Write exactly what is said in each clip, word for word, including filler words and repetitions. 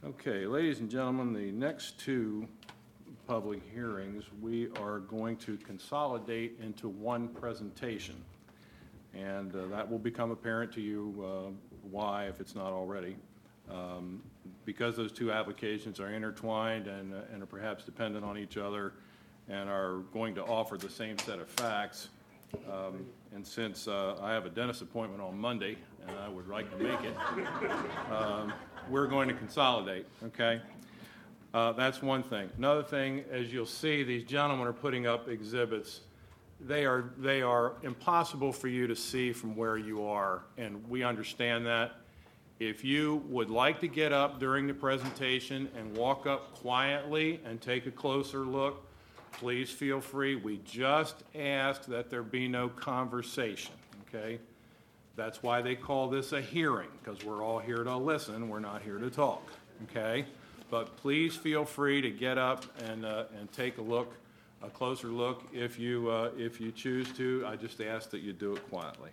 Okay, ladies and gentlemen, the next two public hearings we are going to consolidate into one presentation. And uh, that will become apparent to you uh, why, if it's not already. Um, because those two applications are intertwined and, uh, and are perhaps dependent on each other and are going to offer the same set of facts. Um, and since uh, I have a dentist appointment on Monday and I would like to make it, um, we're going to consolidate, okay? Uh, that's one thing. Another thing, as you'll see, these gentlemen are putting up exhibits. They are, they are impossible for you to see from where you are, and we understand that. If you would like to get up during the presentation and walk up quietly and take a closer look, please feel free. We just ask that there be no conversation, okay? That's why they call this a hearing, because we're all here to listen. We're not here to talk, okay? But please feel free to get up and, uh, and take a look, a closer look if you, uh, if you choose to. I just ask that you do it quietly.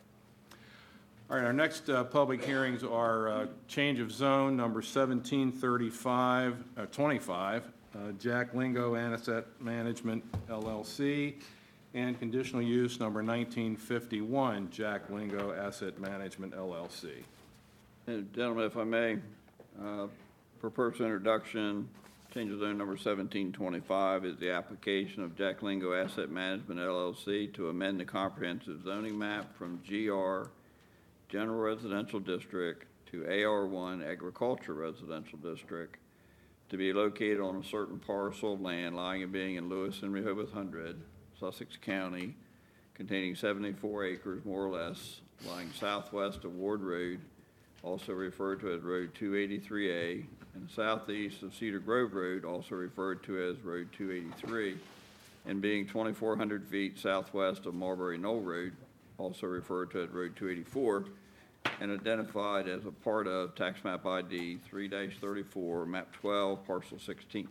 All right, our next uh, public hearings are uh, change of zone number seventeen thirty-five, uh, twenty-five, uh, Jack Lingo Asset Management, L L C, and conditional use number nineteen fifty-one, Jack Lingo Asset Management, L L C. And gentlemen, if I may, uh, for purpose of introduction, change of zone number seventeen twenty-five is the application of Jack Lingo Asset Management, L L C, to amend the comprehensive zoning map from G R General Residential District to A R one Agriculture Residential District to be located on a certain parcel of land lying and being in Lewis and Rehoboth Hundred, Sussex County, containing seventy-four acres more or less, lying southwest of Ward Road, also referred to as Road two eighty-three A, and southeast of Cedar Grove Road, also referred to as Road two eighty-three, and being twenty-four hundred feet southwest of Marbury Knoll Road, also referred to as Road two eighty-four, and identified as a part of Tax Map I D three dash thirty-four, Map twelve, Parcel sixteen.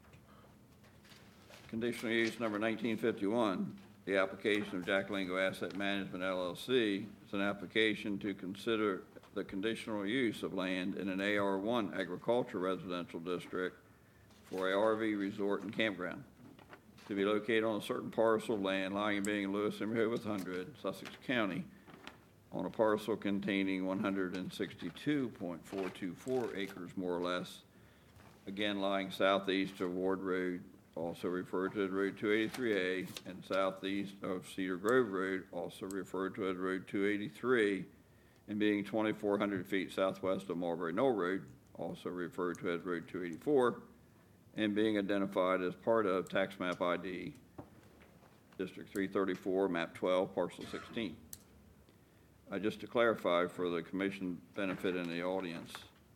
Conditional use number nineteen fifty-one, the application of Jack Lingo Asset Management, L L C, is an application to consider the conditional use of land in an A R one Agriculture Residential District for a R V resort and campground to be located on a certain parcel of land lying and being in Lewis and Rehoboth Hundred, Sussex County, on a parcel containing one hundred sixty-two point four two four acres more or less, again lying southeast of Ward Road, also referred to as Road two eighty-three A, and southeast of Cedar Grove Road, also referred to as Road two eighty-three, and being twenty-four hundred feet southwest of Marbury Knoll Road, also referred to as Road two eighty-four, and being identified as part of Tax Map I D District three thirty-four, Map twelve, Parcel sixteen. Uh, just to clarify for the commission benefit in the audience,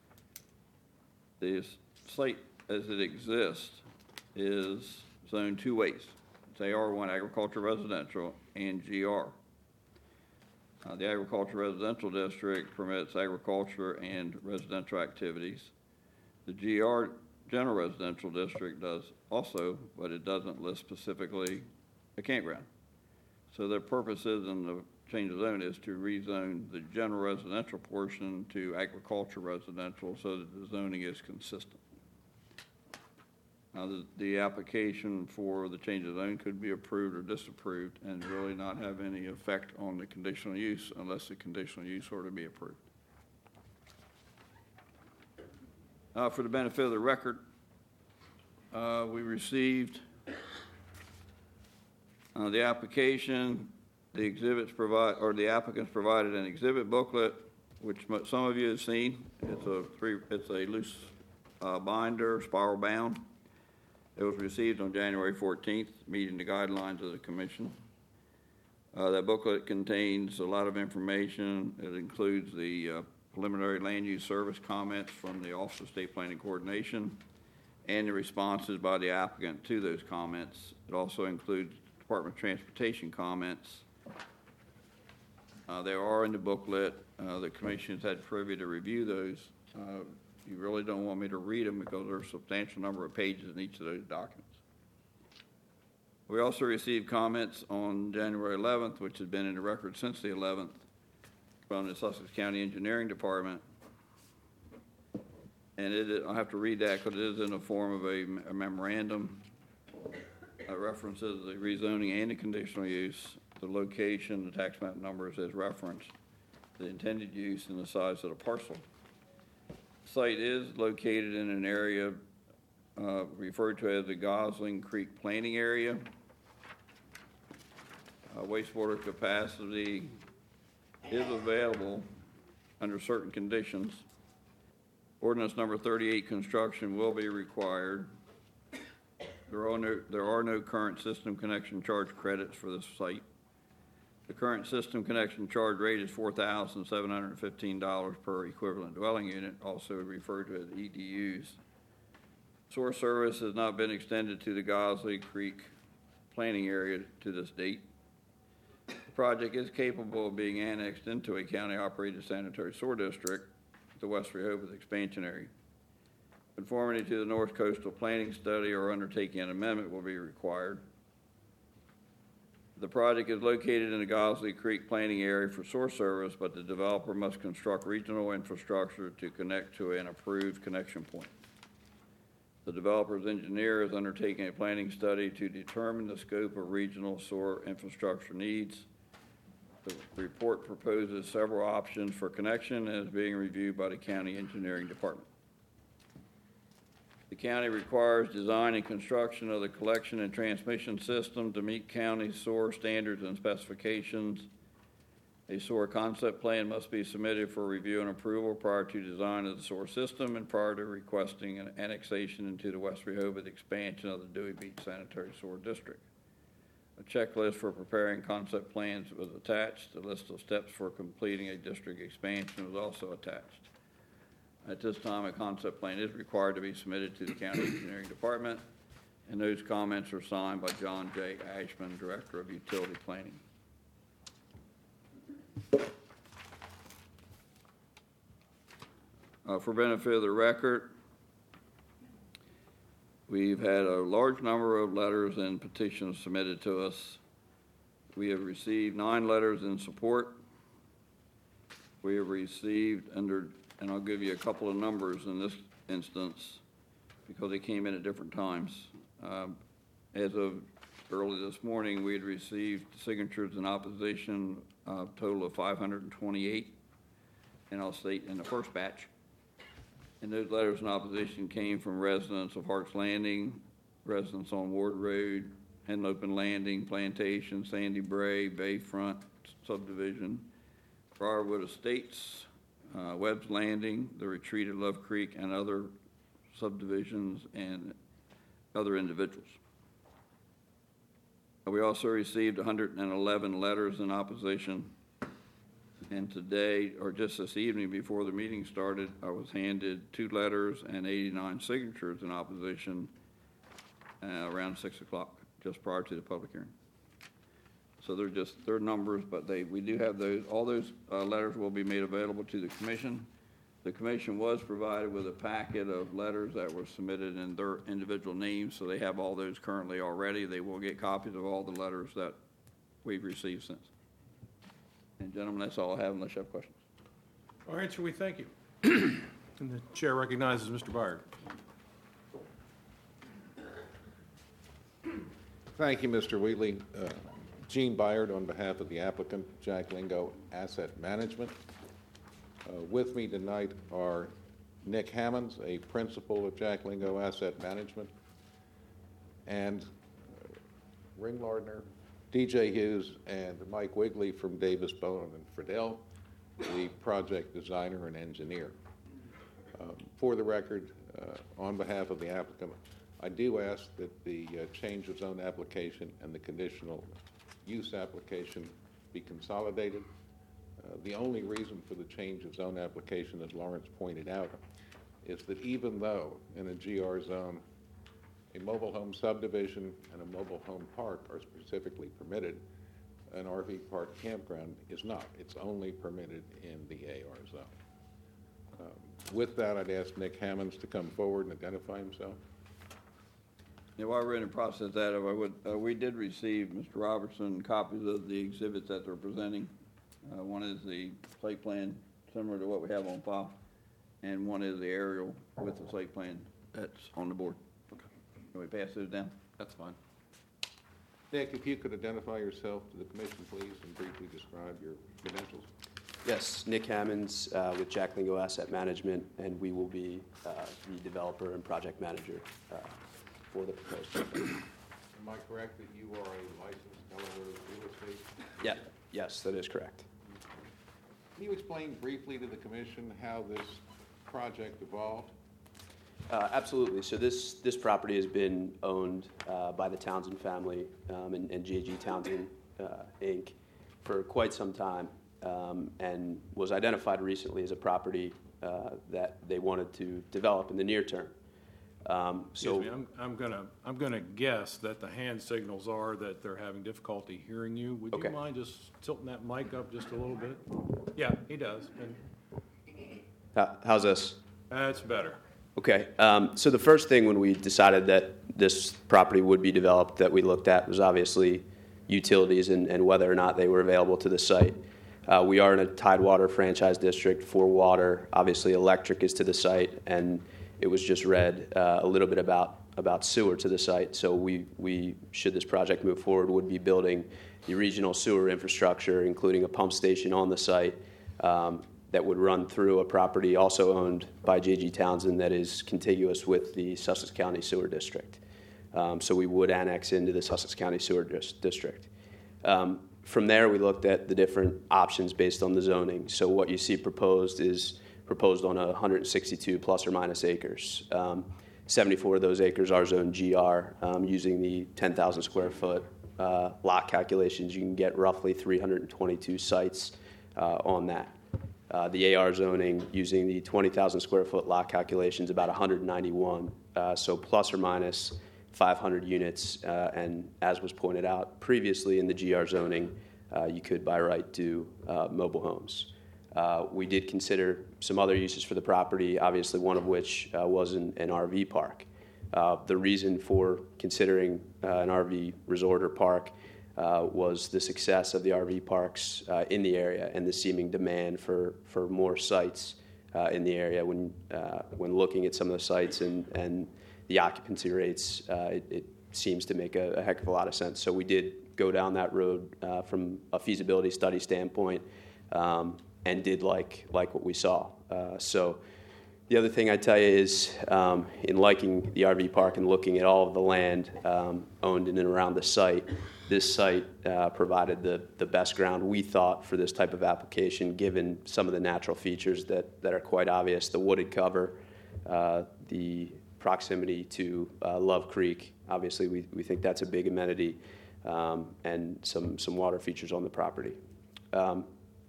this site as it exists is zoned two ways. It's A R one Agriculture Residential and G R. Uh, the Agriculture Residential District permits agriculture and residential activities. The G R General Residential District does also, but it doesn't list specifically a campground. So their purposes in the change of zone is to rezone the general residential portion to agriculture residential so that the zoning is consistent. Now, the, the application for the change of zone could be approved or disapproved and really not have any effect on the conditional use unless the conditional use were to be approved. Uh, for the benefit of the record, uh, we received uh, the application. The exhibits provide, or the applicants provided an exhibit booklet, which some of you have seen. It's a three, it's a loose uh, binder, spiral bound. It was received on January fourteenth, meeting the guidelines of the commission. Uh, that booklet contains a lot of information. It includes the uh, preliminary land use service comments from the Office of State Planning Coordination and the responses by the applicant to those comments. It also includes Department of Transportation comments. Uh, they are in the booklet. Uh, the commission has had privy to review those. Uh, you really don't want me to read them because there's a substantial number of pages in each of those documents. We also received comments on January eleventh, which has been in the record since the eleventh, from the Sussex County Engineering Department. And it, I'll have to read that because it is in the form of a a memorandum. It references the rezoning and the conditional use, the location, the tax map numbers as referenced, the intended use, and the size of the parcel. Site is located in an area uh, referred to as the Gosling Creek Planning Area. Uh, wastewater capacity is available under certain conditions. Ordinance number thirty-eight, construction will be required. There are no, there are no current system connection charge credits for this site. The current system connection charge rate is four thousand seven hundred fifteen dollars per equivalent dwelling unit, also referred to as E D Us. Source service has not been extended to the Gosley Creek planning area to this date. The project is capable of being annexed into a county-operated sanitary sewer district, the West Rehoboth expansion area. Conformity to the North Coastal Planning Study or undertaking an amendment will be required. The project is located in the Gosley Creek planning area for source service, but the developer must construct regional infrastructure to connect to an approved connection point. The developer's engineer is undertaking a planning study to determine the scope of regional sewer infrastructure needs. The report proposes several options for connection and is being reviewed by the county engineering department. The county requires design and construction of the collection and transmission system to meet county sewer standards and specifications. A sewer concept plan must be submitted for review and approval prior to design of the sewer system and prior to requesting an annexation into the West Rehoboth expansion of the Dewey Beach Sanitary Sewer District. A checklist for preparing concept plans was attached. A list of steps for completing a district expansion was also attached. At this time, a concept plan is required to be submitted to the county engineering department, and those comments are signed by John J. Ashman, Director of Utility Planning. Uh, for benefit of the record, we've had a large number of letters and petitions submitted to us. We have received nine letters in support. We have received under, and I'll give you a couple of numbers in this instance because they came in at different times. Um, as of early this morning, we had received signatures in opposition, a total of five hundred twenty-eight, and I'll state in the first batch. And those letters in opposition came from residents of Hart's Landing, residents on Ward Road, Henlopen Landing, Plantation, Sandy Bray, Bayfront Subdivision, Briarwood Estates, uh, Webb's Landing, the Retreat at Love Creek, and other subdivisions and other individuals. We also received one hundred eleven letters in opposition. And today, or just this evening before the meeting started, I was handed two letters and eighty-nine signatures in opposition uh, around six o'clock, just prior to the public hearing. So they're just, they're numbers, but they, we do have those, all those uh, letters will be made available to the commission. The commission was provided with a packet of letters that were submitted in their individual names, so they have all those currently already. They will get copies of all the letters that we've received since. And gentlemen, that's all I have unless you have questions. All right, so we thank you. And the chair recognizes Mister Byard. Thank you, Mister Wheatley. Uh, Gene Byard on behalf of the applicant, Jack Lingo Asset Management. Uh, with me tonight are Nick Hammonds, a principal of Jack Lingo Asset Management, and uh, Ring Lardner, D J Hughes, and Mike Wigley from Davis, Bowen, and Friedel, the project designer and engineer. Um, for the record, uh, on behalf of the applicant, I do ask that the uh, change of zone application and the conditional use application be consolidated. Uh, the only reason for the change of zone application, as Lawrence pointed out, is that even though in a G R zone, a mobile home subdivision and a mobile home park are specifically permitted, an R V park campground is not. It's only permitted in the A R zone. Um, with that, I'd ask Nick Hammonds to come forward and identify himself. Yeah, while we're in the process of that, if I would, uh, we did receive, Mister Robertson, copies of the exhibits that they're presenting. Uh, one is the site plan similar to what we have on file, and one is the aerial with the site plan that's on the board. Can we pass those down? That's fine. Nick, if you could identify yourself to the commission, please, and briefly describe your credentials. Yes, Nick Hammonds uh, with Jack Lingo Asset Management, and we will be uh, the developer and project manager uh, for the proposed project. Am I correct that you are a licensed Delaware real estate? Yeah, yes, that is correct. Can you explain briefly to the commission how this project evolved? Uh, absolutely. So this this property has been owned uh, by the Townsend family um, and, and J G Townsend uh, Incorporated for quite some time, um, and was identified recently as a property uh, that they wanted to develop in the near term. Um, so Excuse me, I'm, I'm gonna, I'm gonna guess that the hand signals are that they're having difficulty hearing you. Would Okay. you mind just tilting that mic up just a little bit? Yeah, he does, and how, how's this? that's better. Okay, um, so the first thing when we decided that this property would be developed that we looked at was obviously utilities and, and whether or not they were available to the site. Uh, we are in a Tidewater franchise district for water. Obviously, electric is to the site, and it was just read uh, a little bit about, about sewer to the site. So we, we, should this project move forward, would be building the regional sewer infrastructure, including a pump station on the site, um, that would run through a property also owned by J G Townsend that is contiguous with the Sussex County Sewer District. Um, so we would annex into the Sussex County Sewer dis- District. Um, from there, we looked at the different options based on the zoning. So what you see proposed is proposed on one hundred sixty-two plus or minus acres. Um, seventy-four of those acres are zone G R. Um, using the ten thousand square foot uh, lot calculations, you can get roughly three hundred twenty-two sites uh, on that. Uh, the A R zoning, using the twenty thousand square foot lot calculations, about one hundred ninety-one, uh, so plus or minus five hundred units. Uh, and as was pointed out previously in the G R zoning, uh, you could by right do uh, mobile homes. Uh, we did consider some other uses for the property, obviously one of which uh, was an, an R V park. Uh, the reason for considering uh, an R V resort or park Uh, was the success of the R V parks uh, in the area and the seeming demand for, for more sites uh, in the area. When uh, when looking at some of the sites and, and the occupancy rates, uh, it, it seems to make a, a heck of a lot of sense. So we did go down that road uh, from a feasibility study standpoint, um, and did like like what we saw. Uh, so the other thing I'd tell you is, um, in liking the R V park and looking at all of the land um, owned in and around the site, this site uh, provided the, the best ground we thought for this type of application, given some of the natural features that, that are quite obvious. The wooded cover, uh, the proximity to uh, Love Creek, obviously we, we think that's a big amenity, um, and some, some water features on the property. Um,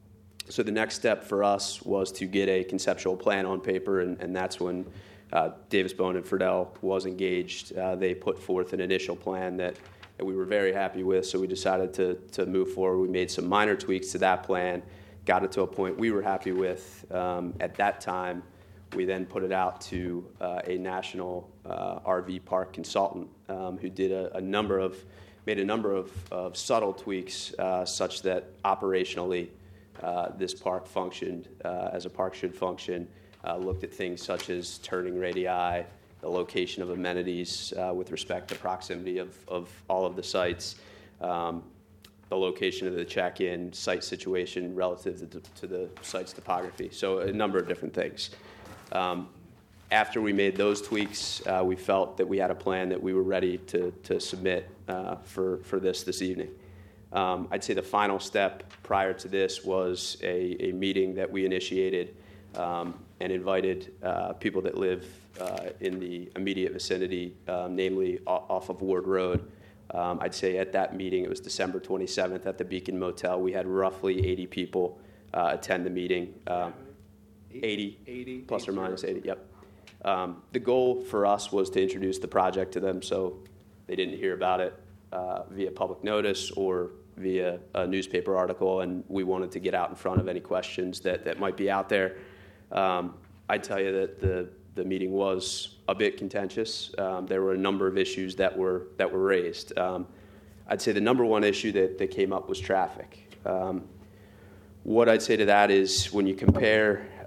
So the next step for us was to get a conceptual plan on paper, and, and that's when uh, Davis Bone and Friedel was engaged. Uh, they put forth an initial plan that, that we were very happy with, so we decided to, to move forward. We made some minor tweaks to that plan, got it to a point we were happy with. Um, at that time, we then put it out to uh, a national uh, R V park consultant um, who did a, a number of, made a number of, of subtle tweaks uh, such that operationally, Uh, this park functioned uh, as a park should function, uh, looked at things such as turning radii, the location of amenities uh, with respect to proximity of, of all of the sites, um, the location of the check-in, site situation relative to, to the site's topography. So a number of different things. Um, after we made those tweaks, uh, we felt that we had a plan that we were ready to, to submit uh, for, for this this evening. Um, I'd say the final step prior to this was a, a meeting that we initiated um, and invited uh, people that live uh, in the immediate vicinity, um, namely off of Ward Road. Um, I'd say at that meeting, it was December twenty-seventh at the Beacon Motel. We had roughly eighty people uh, attend the meeting. Um, eighty, eighty, plus or minus eighty, yep. Um, the goal for us was to introduce the project to them so they didn't hear about it uh, via public notice or via a newspaper article, and we wanted to get out in front of any questions that, that might be out there. Um, I'd tell you that the, the meeting was a bit contentious. Um, there were a number of issues that were that were raised. Um, I'd say the number one issue that, that came up was traffic. Um, what I'd say to that is when you compare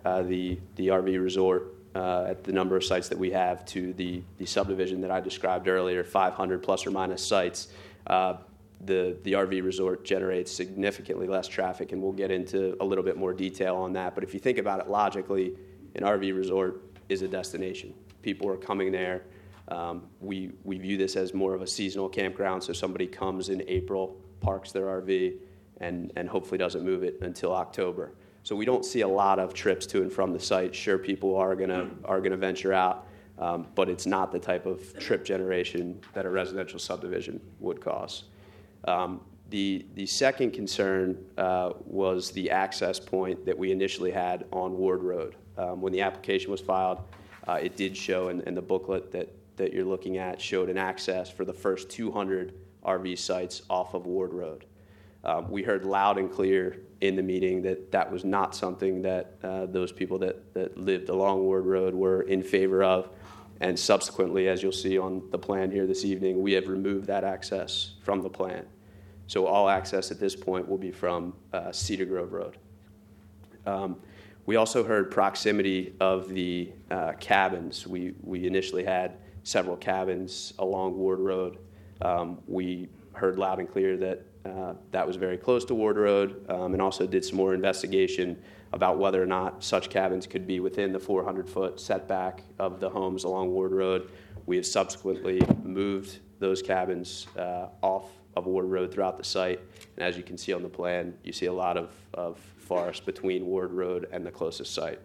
uh, the, the R V resort uh, at the number of sites that we have to the, the subdivision that I described earlier, five hundred plus or minus sites, uh, the, the R V resort generates significantly less traffic, and we'll get into a little bit more detail on that. But if you think about it logically, an R V resort is a destination. People are coming there. Um, we, we view this as more of a seasonal campground, so somebody comes in April, parks their R V, and, and hopefully doesn't move it until October. So we don't see a lot of trips to and from the site. Sure, people are gonna are gonna venture out, um, but it's not the type of trip generation that a residential subdivision would cause. Um, the the second concern uh, was the access point that we initially had on Ward Road. Um, when the application was filed, uh, it did show, in, in the booklet that that you're looking at, showed an access for the first two hundred R V sites off of Ward Road. Um, we heard loud and clear in the meeting that that was not something that uh, those people that, that lived along Ward Road were in favor of. And subsequently, as you'll see on the plan here this evening, we have removed that access from the plan. So all access at this point will be from uh, Cedar Grove Road. Um, we also heard proximity of the uh, cabins. We, we initially had several cabins along Ward Road. Um, we heard loud and clear that uh, that was very close to Ward Road, um, and also did some more investigation about whether or not such cabins could be within the four hundred foot setback of the homes along Ward Road. We have subsequently moved those cabins uh, off of Ward Road throughout the site, and as you can see on the plan, you see a lot of, of forest between Ward Road and the closest site.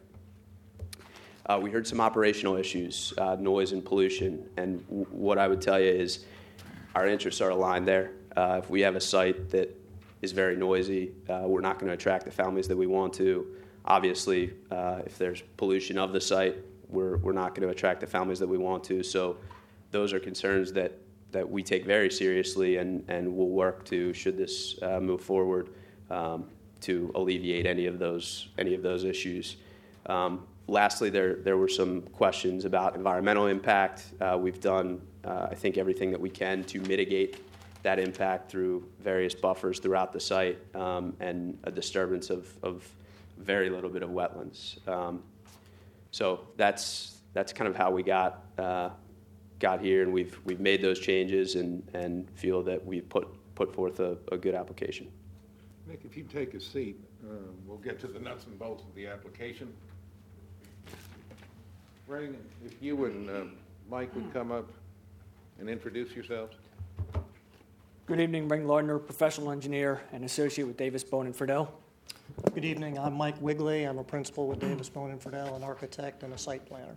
Uh, we heard some operational issues, uh, noise and pollution, and w- what I would tell you is our interests are aligned there. Uh, if we have a site that is very noisy, uh, we're not going to attract the families that we want to. Obviously, uh, if there's pollution of the site, we're, we're not going to attract the families that we want to. So those are concerns that, that we take very seriously, and, and will work to, should this uh, move forward, um, to alleviate any of those, any of those issues. Um, Lastly, there, there were some questions about environmental impact. Uh, we've done, uh, I think, everything that we can to mitigate that impact through various buffers throughout the site, um, and a disturbance of, of very little bit of wetlands. Um, so that's that's kind of how we got uh, got here, and we've we've made those changes, and, and feel that we've put put forth a, a good application. Nick, if you take a seat, uh, we'll get to the nuts and bolts of the application. Ray, if you and uh, Mike would come up and introduce yourselves. Good evening, Ring Lardner, professional engineer and associate with Davis Bone and Friedel. Good evening. I'm Mike Wigley. I'm a principal with Davis Bone and Friedel, an architect and a site planner.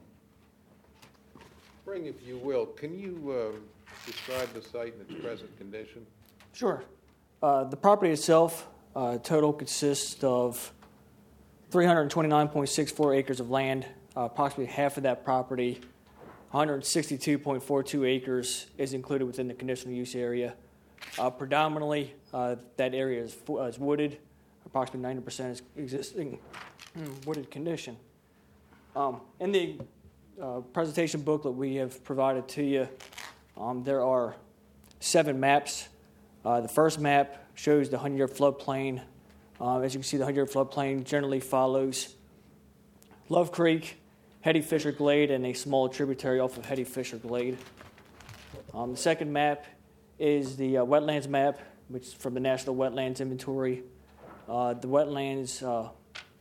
Ring, if you will, can you uh, describe the site in its present condition? Sure. Uh, the property itself, uh, total consists of three hundred twenty-nine point six four acres of land. Uh, approximately half of that property, one hundred sixty-two point four two acres, is included within the conditional use area. Uh, predominantly, uh, that area is, uh, is wooded. Approximately ninety percent is existing wooded condition. Um, in the uh, presentation booklet we have provided to you, um, there are seven maps. Uh, the first map shows the hundred-year floodplain. Uh, as you can see, the hundred-year floodplain generally follows Love Creek, Hetty Fisher Glade, and a small tributary off of Hetty Fisher Glade. Um, the second map is the uh, wetlands map, which is from the National Wetlands Inventory. Uh, the wetlands uh,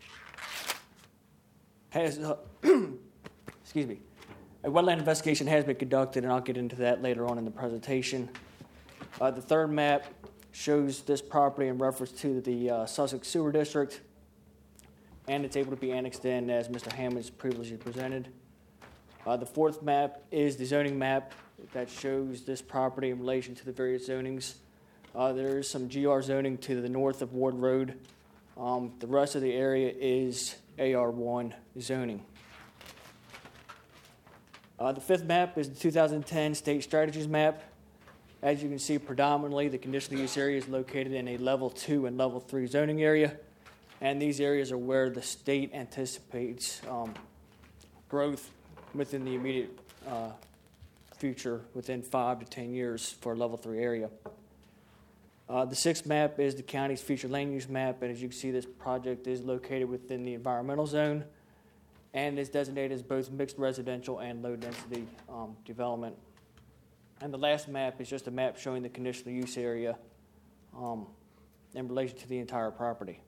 has, uh, excuse me, a wetland investigation has been conducted, and I'll get into that later on in the presentation. Uh, the third map shows this property in reference to the uh, Sussex Sewer District, and it's able to be annexed in as Mister Hammond's previously presented. Uh, the fourth map is the zoning map that shows this property in relation to the various zonings. Uh, there is some G R zoning to the north of Ward Road. Um, the rest of the area is A R one zoning. Uh, the fifth map is the two thousand ten State Strategies map. As you can see, predominantly the conditional use area is located in a level two and level three zoning area, and these areas are where the state anticipates um, growth within the immediate uh, future, within five to ten years for a level three area. Uh, the sixth map is the county's future land use map, and as you can see, this project is located within the environmental zone and is designated as both mixed residential and low-density um, development. And the last map is just a map showing the conditional use area um, in relation to the entire property.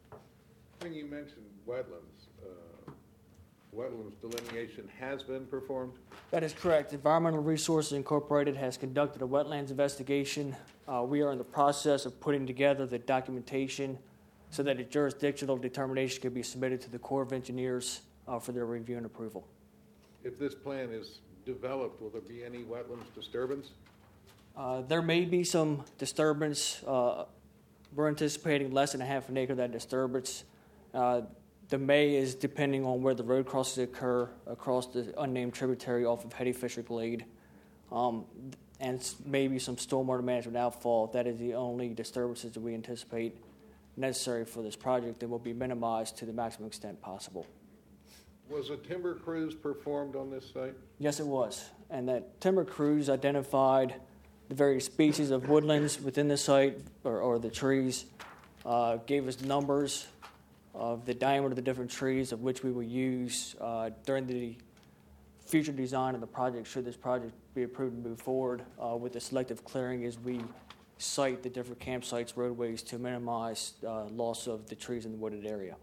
When you mentioned wetlands, uh, wetlands delineation has been performed? That is correct. Environmental Resources Incorporated has conducted a wetlands investigation. Uh, we are in the process of putting together the documentation so that a jurisdictional determination can be submitted to the Corps of Engineers uh, for their review and approval. If this plan is developed, will there be any wetlands disturbance? Uh, there may be some disturbance. Uh, we're anticipating less than a half an acre of that disturbance. Uh, the may is depending on where the road crosses occur across the unnamed tributary off of Hetty Fisher Glade. Um, and maybe some stormwater management outfall. That is the only disturbances that we anticipate necessary for this project that will be minimized to the maximum extent possible. Was a timber cruise performed on this site? Yes, it was. And that timber cruise identified the various species of woodlands within the site, or, or the trees, uh, gave us numbers of the diameter of the different trees of which we will use uh, during the future design of the project, should this project be approved and move forward uh, with the selective clearing as we site the different campsites, roadways to minimize uh, loss of the trees in the wooded area.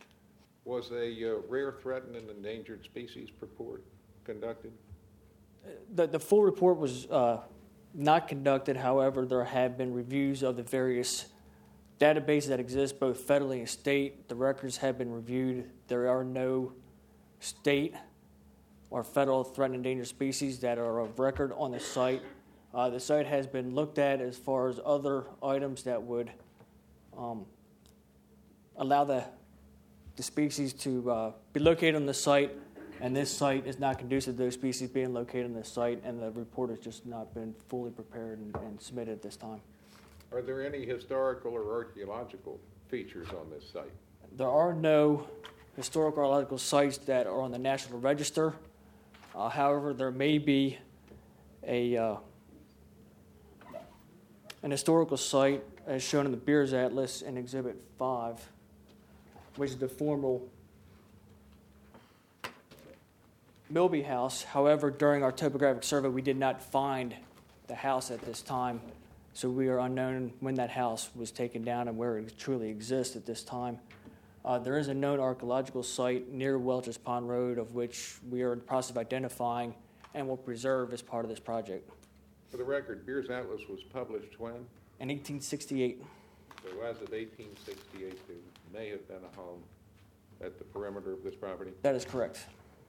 Was a uh, rare, threatened, and endangered species report conducted? The, the full report was uh, not conducted. However, there have been reviews of the various databases that exist, both federally and state. The records have been reviewed. There are no state or federal threatened and endangered species that are of record on the site. Uh, the site has been looked at as far as other items that would um, allow the, the species to uh, be located on the site, and this site is not conducive to those species being located on the site, and the report has just not been fully prepared and, and submitted at this time. Are there any historical or archaeological features on this site? There are no historical or archaeological sites that are on the National Register. Uh, however, there may be a uh, an historical site as shown in the Beers Atlas in Exhibit five, which is the former Milby House. However, during our topographic survey, we did not find the house at this time, so we are unknown when that house was taken down and where it truly exists at this time. Uh, there is a known archaeological site near Welch's Pond Road, of which we are in the process of identifying and will preserve as part of this project. For the record, Beers Atlas was published when? In eighteen sixty-eight. So as of eighteen sixty-eight, there may have been a home at the perimeter of this property. That is correct.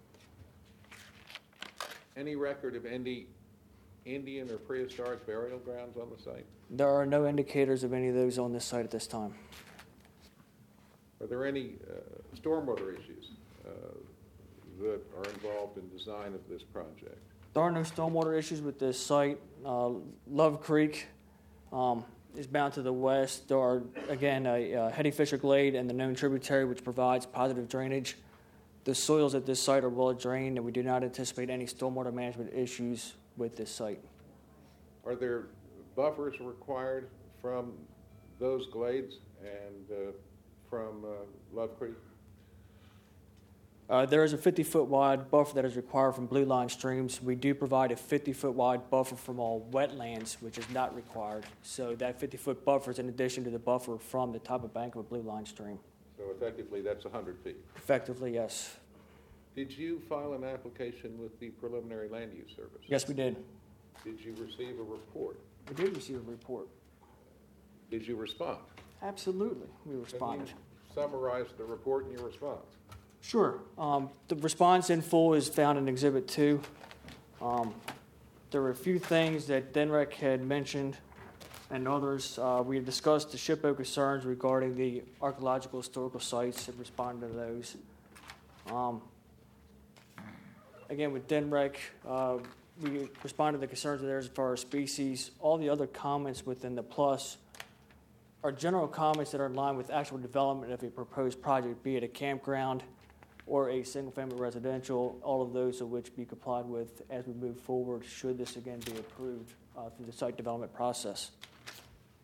Any record of any Indian or prehistoric burial grounds on the site? There are no indicators of any of those on this site at this time. Are there any uh, stormwater issues uh, that are involved in design of this project? There are no stormwater issues with this site. Uh, Love Creek um, is bound to the west. There are, again, a uh, Hetty Fisher Glade and the known tributary, which provides positive drainage. The soils at this site are well drained, and we do not anticipate any stormwater management issues with this site. Are there buffers required from those glades and uh, from uh, Love Creek? Uh, there is a fifty-foot wide buffer that is required from blue line streams. We do provide a fifty-foot wide buffer from all wetlands, which is not required. So that fifty-foot buffer is in addition to the buffer from the top of bank of a blue line stream. So effectively, that's one hundred feet. Effectively, yes. Did you file an application with the Preliminary Land Use Service? Yes, we did. Did you receive a report? We did receive a report. Did you respond? Absolutely, we Can responded. you summarize the report and your response? Sure. Um, the response in full is found in Exhibit two. Um, there were a few things that D N R E C had mentioned and others. Uh, we had discussed the SHPO concerns regarding the archaeological historical sites and responded to those. Um, again, with D N R E C, uh, we responded to the concerns of theirs as far as species. All the other comments within the plus are general comments that are in line with actual development of a proposed project, be it a campground or a single-family residential, all of those of which be complied with as we move forward, should this again be approved uh, through the site development process.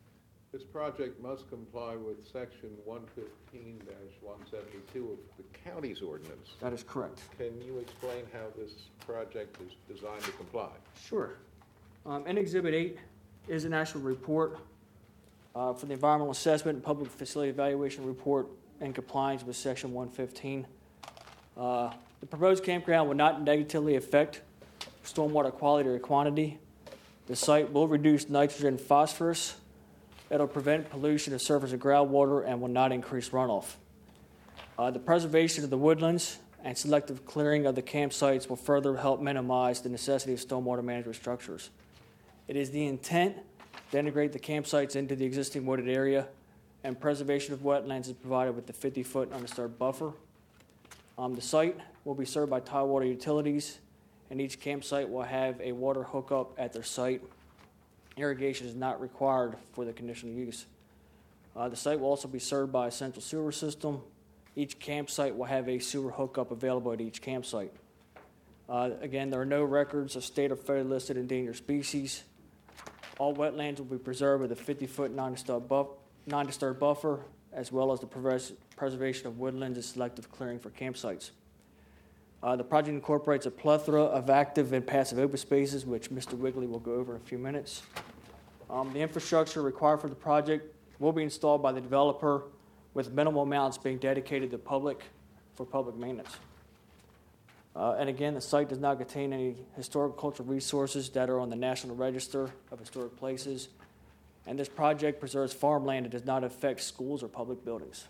This project must comply with section one fifteen one seventy-two of the county's ordinance. That is correct. Can you explain how this project is designed to comply? Sure. Um, in Exhibit eight is an actual report uh, for the Environmental Assessment and Public Facility Evaluation Report in compliance with Section one fifteen. Uh, the proposed campground will not negatively affect stormwater quality or quantity. The site will reduce nitrogen and phosphorus. It'll prevent pollution of surface and groundwater and will not increase runoff. Uh, the preservation of the woodlands and selective clearing of the campsites will further help minimize the necessity of stormwater management structures. It is the intent to integrate the campsites into the existing wooded area, and preservation of wetlands is provided with the fifty-foot undisturbed buffer. Um, the site will be served by Tidewater Utilities, and each campsite will have a water hookup at their site. Irrigation is not required for the conditional use. Uh, the site will also be served by a central sewer system. Each campsite will have a sewer hookup available at each campsite. Uh, again, there are no records of state or federally listed endangered species. All wetlands will be preserved with a fifty-foot non-disturbed, buff, non-disturbed buffer, as well as the pres- preservation of woodlands and selective clearing for campsites. Uh, the project incorporates a plethora of active and passive open spaces, which Mister Wigley will go over in a few minutes. Um, the infrastructure required for the project will be installed by the developer, with minimal amounts being dedicated to public for public maintenance. Uh, and again, the site does not contain any historical cultural resources that are on the National Register of Historic Places, and this project preserves farmland that does not affect schools or public buildings.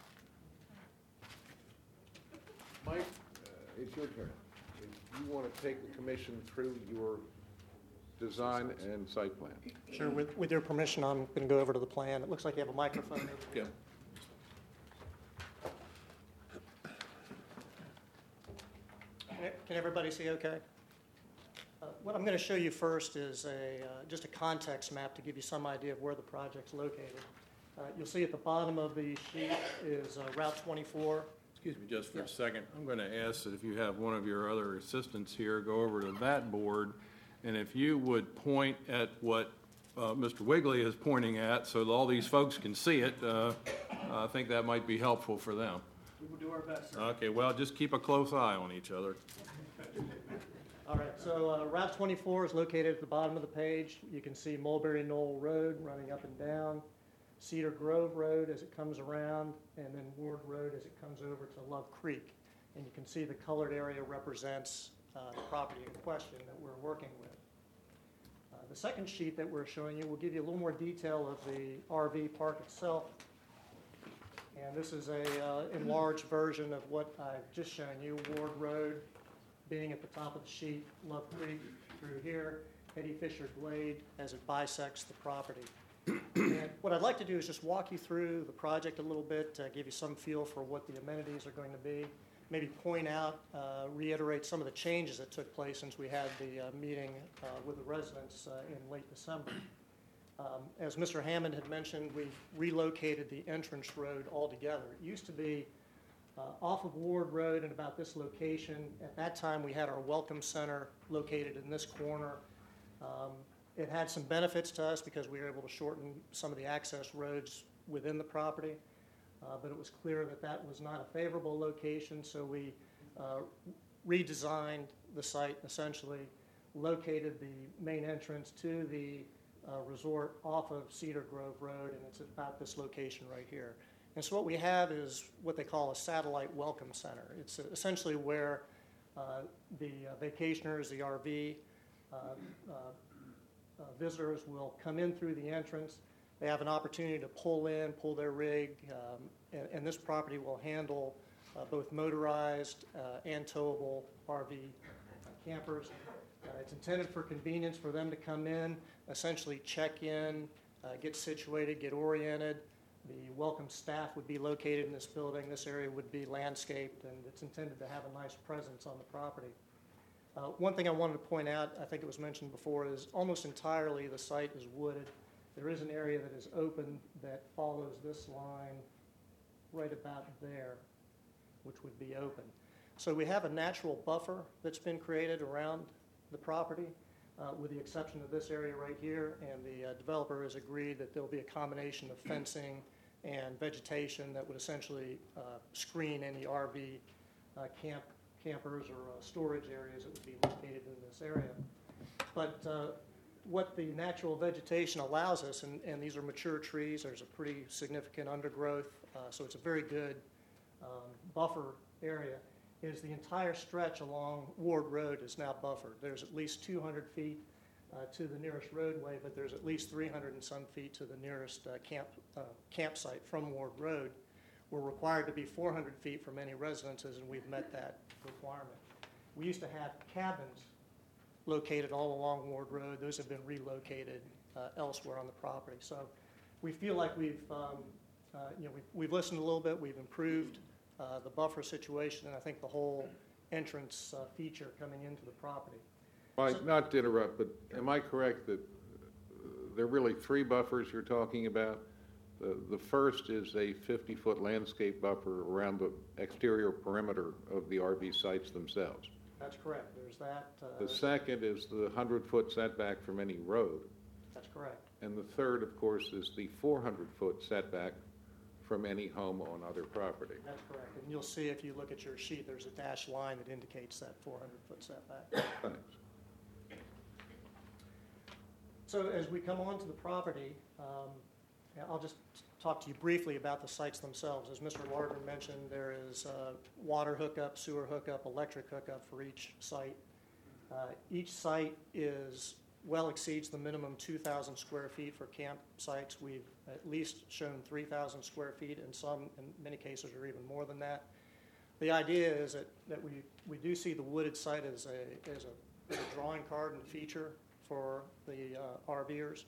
Mike, uh, it's your turn. If you want to take the commission through your design and site plan. Sure, with, with your permission, I'm going to go over to the plan. It looks like you have a microphone over there. Can, can everybody see okay? Uh, what I'm going to show you first is a, uh, just a context map to give you some idea of where the project's located. Uh, you'll see at the bottom of the sheet is uh, Route twenty-four. Excuse me just for Yeah. a second. I'm going to ask that if you have one of your other assistants here, go over to that board, and if you would point at what uh, Mister Wigley is pointing at so that all these folks can see it, uh, I think that might be helpful for them. We will do our best, sir. Okay, well, just keep a close eye on each other. All right, so uh, Route twenty-four is located at the bottom of the page. You can see Mulberry Knoll Road running up and down, Cedar Grove Road as it comes around, and then Ward Road as it comes over to Love Creek. And you can see the colored area represents uh, the property in question that we're working with. Uh, the second sheet that we're showing you will give you a little more detail of the R V park itself. And this is a uh, enlarged version of what I've just shown you, Ward Road being at the top of the sheet, Love Creek through here, Eddie Fisher Glade as it bisects the property. And what I'd like to do is just walk you through the project a little bit, uh, give you some feel for what the amenities are going to be, maybe point out, uh, reiterate some of the changes that took place since we had the uh, meeting uh, with the residents uh, in late December. Um, as Mister Hammond had mentioned, we've relocated the entrance road altogether. It used to be uh, off of Ward Road and about this location. At that time, we had our Welcome Center located in this corner. Um, it had some benefits to us because we were able to shorten some of the access roads within the property, uh, but it was clear that that was not a favorable location, so we uh, redesigned the site, essentially located the main entrance to the Uh, resort off of Cedar Grove Road, and it's about this location right here. And so what we have is what they call a satellite welcome center. It's essentially where uh, the uh, vacationers, the R V uh, uh, uh, visitors will come in through the entrance. They have an opportunity to pull in, pull their rig, um, and, and this property will handle uh, both motorized uh, and towable R V campers. Uh, it's intended for convenience for them to come in, essentially check in, uh, get situated, get oriented. The welcome staff would be located in this building. This area would be landscaped, and it's intended to have a nice presence on the property. Uh, one thing I wanted to point out, I think it was mentioned before, is almost entirely the site is wooded. There is an area that is open that follows this line right about there, which would be open. So we have a natural buffer that's been created around the property. uh, with the exception of this area right here, and the uh, developer has agreed that there'll be a combination of fencing and vegetation that would essentially uh, screen any R V uh, camp campers or uh, storage areas that would be located in this area. But uh, what the natural vegetation allows us, and, and these are mature trees, there's a pretty significant undergrowth, uh, so it's a very good um, buffer area, is the entire stretch along Ward Road is now buffered. There's at least two hundred feet uh, to the nearest roadway, but there's at least three hundred and some feet to the nearest uh, camp uh, campsite from Ward Road. We're required to be four hundred feet from any residences, and we've met that requirement. We used to have cabins located all along Ward Road. Those have been relocated uh, elsewhere on the property. So we feel like we've, um, uh, you know, we've, we've listened a little bit, we've improved uh, the buffer situation, and I think the whole entrance uh, feature coming into the property. Mike, not to interrupt, but am I correct that uh, there are really three buffers you're talking about? The, the first is a fifty-foot landscape buffer around the exterior perimeter of the R V sites themselves. That's correct. There's that. Uh, The second is the hundred-foot setback from any road. That's correct. And the third, of course, is the four hundred foot setback from any home on other property. That's correct. And you'll see if you look at your sheet, there's a dashed line that indicates that four hundred foot setback. Thanks. So as we come onto the property, um, yeah, I'll just talk to you briefly about the sites themselves. As Mister Lardner mentioned, there is uh, water hookup, sewer hookup, electric hookup for each site. Uh, each site is well exceeds the minimum two thousand square feet for campsites. We've at least shown three thousand square feet, and some, in many cases, are even more than that. The idea is that, that we, we do see the wooded site as a, as a, as a drawing card and feature for the uh, RVers.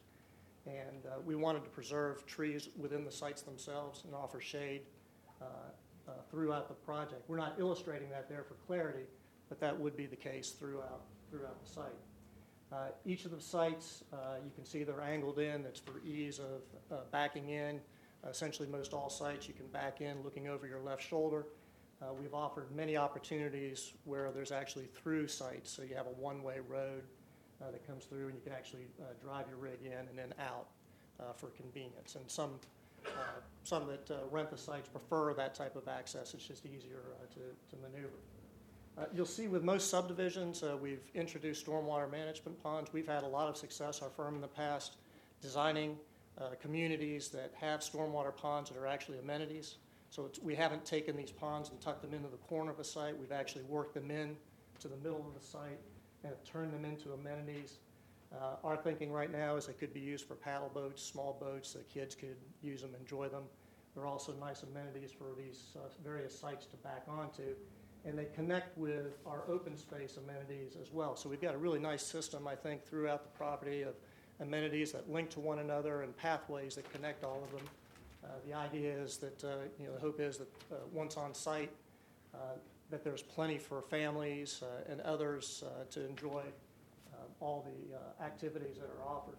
And uh, we wanted to preserve trees within the sites themselves and offer shade uh, uh, throughout the project. We're not illustrating that there for clarity, but that would be the case throughout, throughout the site. Uh, each of the sites, uh, you can see they're angled in. It's for ease of uh, backing in. Uh, essentially, most all sites you can back in looking over your left shoulder. Uh, we've offered many opportunities where there's actually through sites, so you have a one-way road Uh, that comes through, and you can actually uh, drive your rig in and then out uh, for convenience. And some uh, some that uh, rent the sites prefer that type of access. It's just easier uh, to, to maneuver. Uh, you'll see with most subdivisions, uh, we've introduced stormwater management ponds. We've had a lot of success, our firm in the past, designing uh, communities that have stormwater ponds that are actually amenities. So it's, we haven't taken these ponds and tucked them into the corner of a site. We've actually worked them in to the middle of the site and have turned them into amenities. Uh, our thinking right now is they could be used for paddle boats, small boats, so kids could use them, enjoy them. They're also nice amenities for these uh, various sites to back onto. And they connect with our open space amenities as well. So we've got a really nice system, I think, throughout the property of amenities that link to one another and pathways that connect all of them. Uh, the idea is that, uh, you know, the hope is that uh, once on site, uh, that there's plenty for families uh, and others uh, to enjoy uh, all the uh, activities that are offered.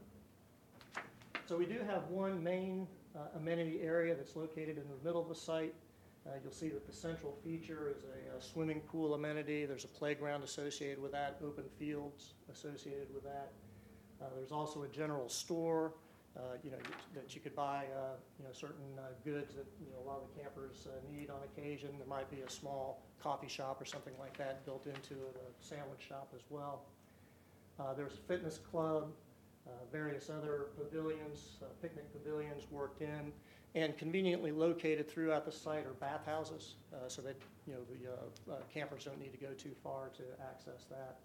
So we do have one main uh, amenity area that's located in the middle of the site. Uh, you'll see that the central feature is a, a swimming pool amenity. There's a playground associated with that, open fields associated with that. Uh, there's also a general store, uh, you know, that you could buy, uh, you know, certain uh, goods that, you know, a lot of the campers uh, need on occasion. There might be a small coffee shop or something like that built into it, a sandwich shop as well. Uh, there's a fitness club, uh, various other pavilions, uh, picnic pavilions worked in, and conveniently located throughout the site are bathhouses, uh, so that, you know, the uh, uh, campers don't need to go too far to access that.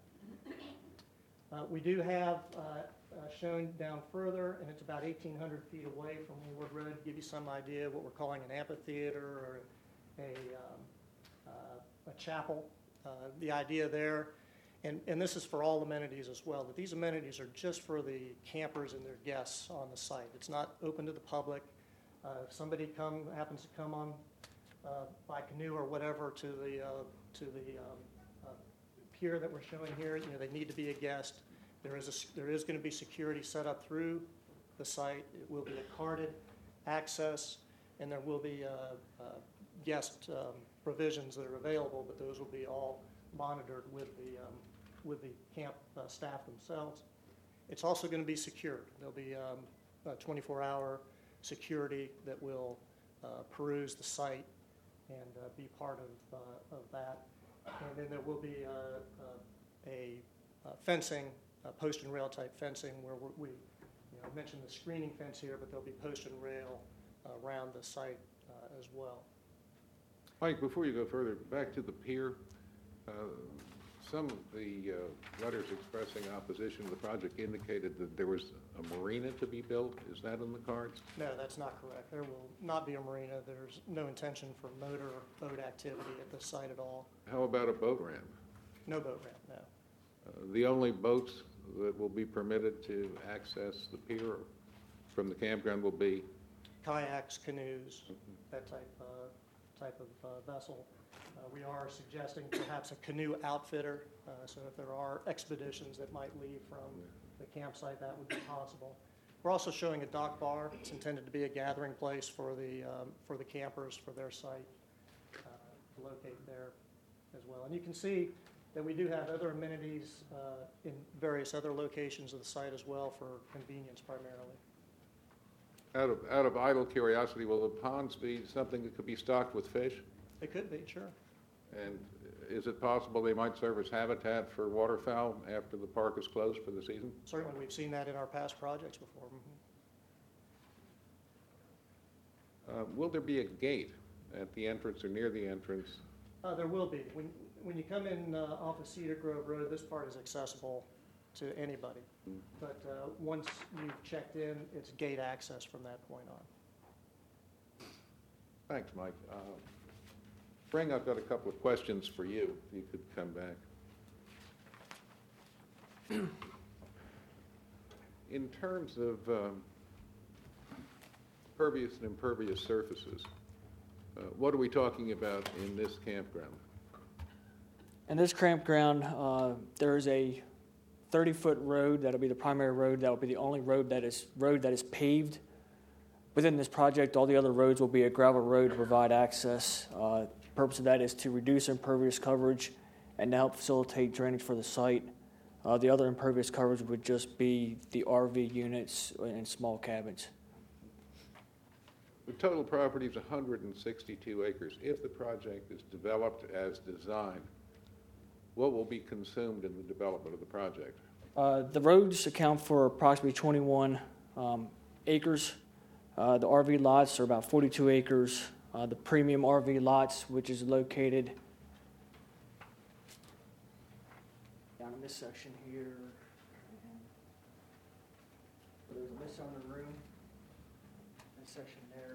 Uh, we do have uh, uh, shown down further, and it's about eighteen hundred feet away from Ward Road, to give you some idea of what we're calling an amphitheater or a, um, uh, a chapel. Uh, the idea there, and, and this is for all amenities as well, that these amenities are just for the campers and their guests on the site. It's not open to the public. Uh, if somebody come happens to come on uh, by canoe or whatever to the uh, to the um, uh, pier that we're showing here, you know, they need to be a guest. There is a, there is going to be security set up through the site. It will be a carded access, and there will be uh, uh, guest um, provisions that are available, but those will be all monitored with the um, with the camp uh, staff themselves. It's also going to be secured. There'll be um, a twenty-four hour security that will uh, peruse the site and uh, be part of, uh, of that. And then there will be uh, uh, a uh, fencing, uh, post and rail type fencing where we're, we you know, mentioned the screening fence here, but there'll be post and rail uh, around the site uh, as well. Mike, before you go further, back to the pier. Uh, some of the uh, letters expressing opposition to the project indicated that there was a marina to be built. Is that in the cards? No, that's not correct. There will not be a marina. There's no intention for motor or boat activity at the site at all. How about a boat ramp? No boat ramp, no. Uh, the only boats that will be permitted to access the pier from the campground will be? Kayaks, canoes, that type, uh, type of uh, vessel. Uh, we are suggesting perhaps a canoe outfitter, uh, so if there are expeditions that might leave from the campsite, that would be possible. We're also showing a dock bar. It's intended to be a gathering place for the, um, for the campers for their site, uh, to locate there as well. And you can see that we do have other amenities uh, in various other locations of the site as well for convenience primarily. Out of, out of idle curiosity, will the ponds be something that could be stocked with fish? They could be, sure. And is it possible they might serve as habitat for waterfowl after the park is closed for the season? Certainly, we've seen that in our past projects before. Mm-hmm. Uh, will there be a gate at the entrance or near the entrance? Uh, there will be. When, when you come in uh, off of Cedar Grove Road, this part is accessible to anybody. Mm. But uh, once you've checked in, it's gate access from that point on. Thanks, Mike. Uh, Frank, I've got a couple of questions for you, if you could come back. In terms of um, pervious and impervious surfaces, uh, what are we talking about in this campground? In this campground, uh, there is a thirty-foot road that'll be the primary road. That will be the only road that is road that is paved. Within this project, all the other roads will be a gravel road to provide access. Uh, the purpose of that is to reduce impervious coverage and to help facilitate drainage for the site. Uh, the other impervious coverage would just be the R V units and small cabins. The total property is one hundred sixty-two acres. If the project is developed as designed, what will be consumed in the development of the project? Uh, the roads account for approximately twenty-one um, acres. Uh, the R V lots are about forty-two acres. Uh, the premium R V lots, which is located down in this section here. So there's a list on the room. That section there.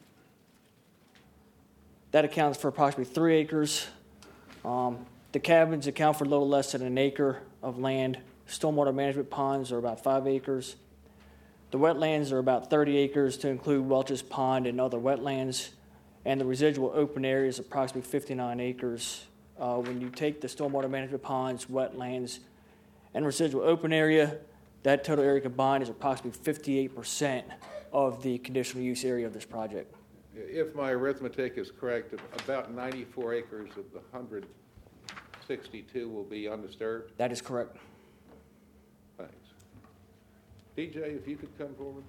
That accounts for approximately three acres. Um, the cabins account for a little less than an acre of land. Stormwater management ponds are about five acres. The wetlands are about thirty acres to include Welch's Pond and other wetlands, and the residual open area is approximately fifty-nine acres. Uh, when you take the stormwater management ponds, wetlands, and residual open area, that total area combined is approximately fifty-eight percent of the conditional use area of this project. If my arithmetic is correct, about ninety-four acres of the one hundred sixty-two will be undisturbed? That is correct. Thanks. D J, if you could come forward.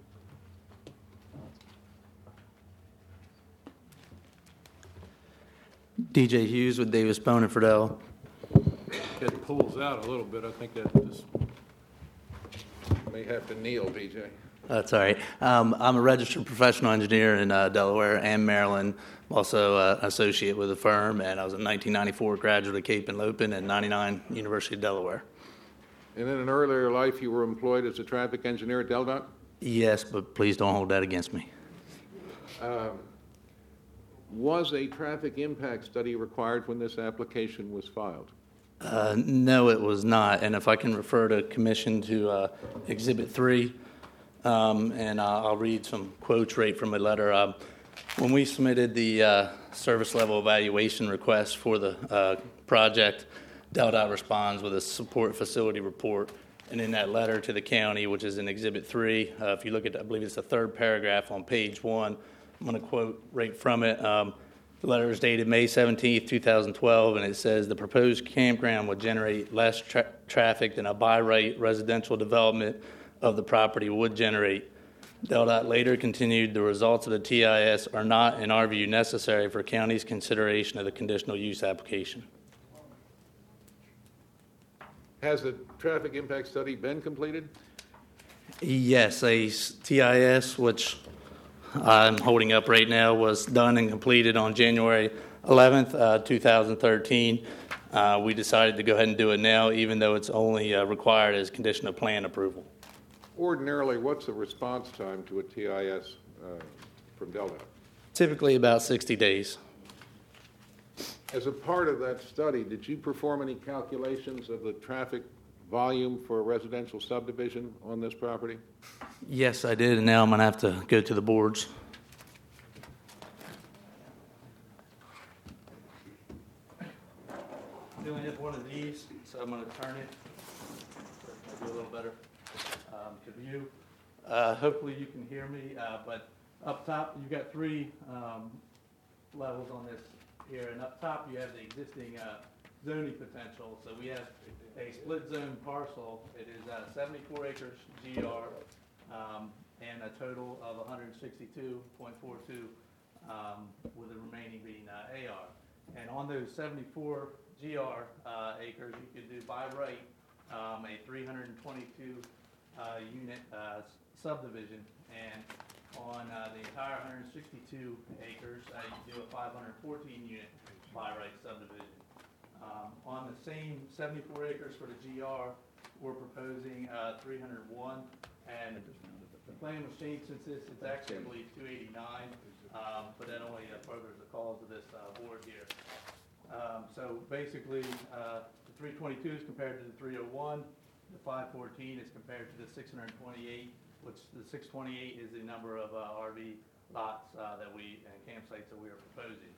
D J Hughes with Davis Bone and Friedel. It pulls out a little bit. I think that just May have to kneel, D J. That's all right. Um, I'm a registered professional engineer in uh, Delaware and Maryland. I'm also uh, an associate with the firm, and I was a nineteen ninety-four graduate of Cape and Lopin and ninety-nine University of Delaware. And in an earlier life, you were employed as a traffic engineer at DelDOT? Yes, but please don't hold that against me. Um, was a traffic impact study required when this application was filed? Uh, no, it was not. And if I can refer to Commission to uh, Exhibit three, um, and uh, I'll read some quotes right from a letter. Uh, when we submitted the uh, service level evaluation request for the uh, project, DelDOT responds with a support facility report. And in that letter to the county, which is in Exhibit three, uh, if you look at, I believe it's the third paragraph on page one, I'm going to quote right from it. Um, The letter is dated May seventeenth, two thousand twelve, and it says the proposed campground would generate less tra- traffic than a by right residential development of the property would generate. DelDOT later continued, the results of the T I S are not, in our view, necessary for county's consideration of the conditional use application. Has the traffic impact study been completed? Yes, a s- T I S, which I'm holding up right now, was done and completed on January eleventh, uh, two thousand thirteen. Uh, we decided to go ahead and do it now, even though it's only uh, required as condition of plan approval. Ordinarily, what's the response time to a T I S uh, from DelDOT? Typically about sixty days. As a part of that study, did you perform any calculations of the traffic volume for a residential subdivision on this property? Yes, I did, and now I'm going to have to go to the boards. We only have one of these, so I'm going to turn it. Maybe a little better um, to view. Uh, hopefully you can hear me, uh, but up top you've got three um, levels on this here, and up top you have the existing uh, zoning potential. So we have a split zone parcel. It is uh, seventy-four acres G R um, and a total of one hundred sixty-two point four two, um, with the remaining being uh, A R. And on those seventy-four G R uh, acres, you could do by right um, a three hundred twenty-two uh, unit uh, subdivision, and on uh, the entire one hundred sixty-two acres, uh, you can do a five hundred fourteen unit by right subdivision. Um, on the same seventy-four acres for the G R, we're proposing uh, three hundred one, and the plan was changed since this. It's actually, I believe, two eighty-nine, um, but that only uh, furthers the cause of this uh, board here. Um, so basically, uh, the three twenty-two is compared to the three oh one. The five fourteen is compared to the six hundred twenty-eight, which the six twenty-eight is the number of uh, R V lots uh, that we and campsites that we are proposing.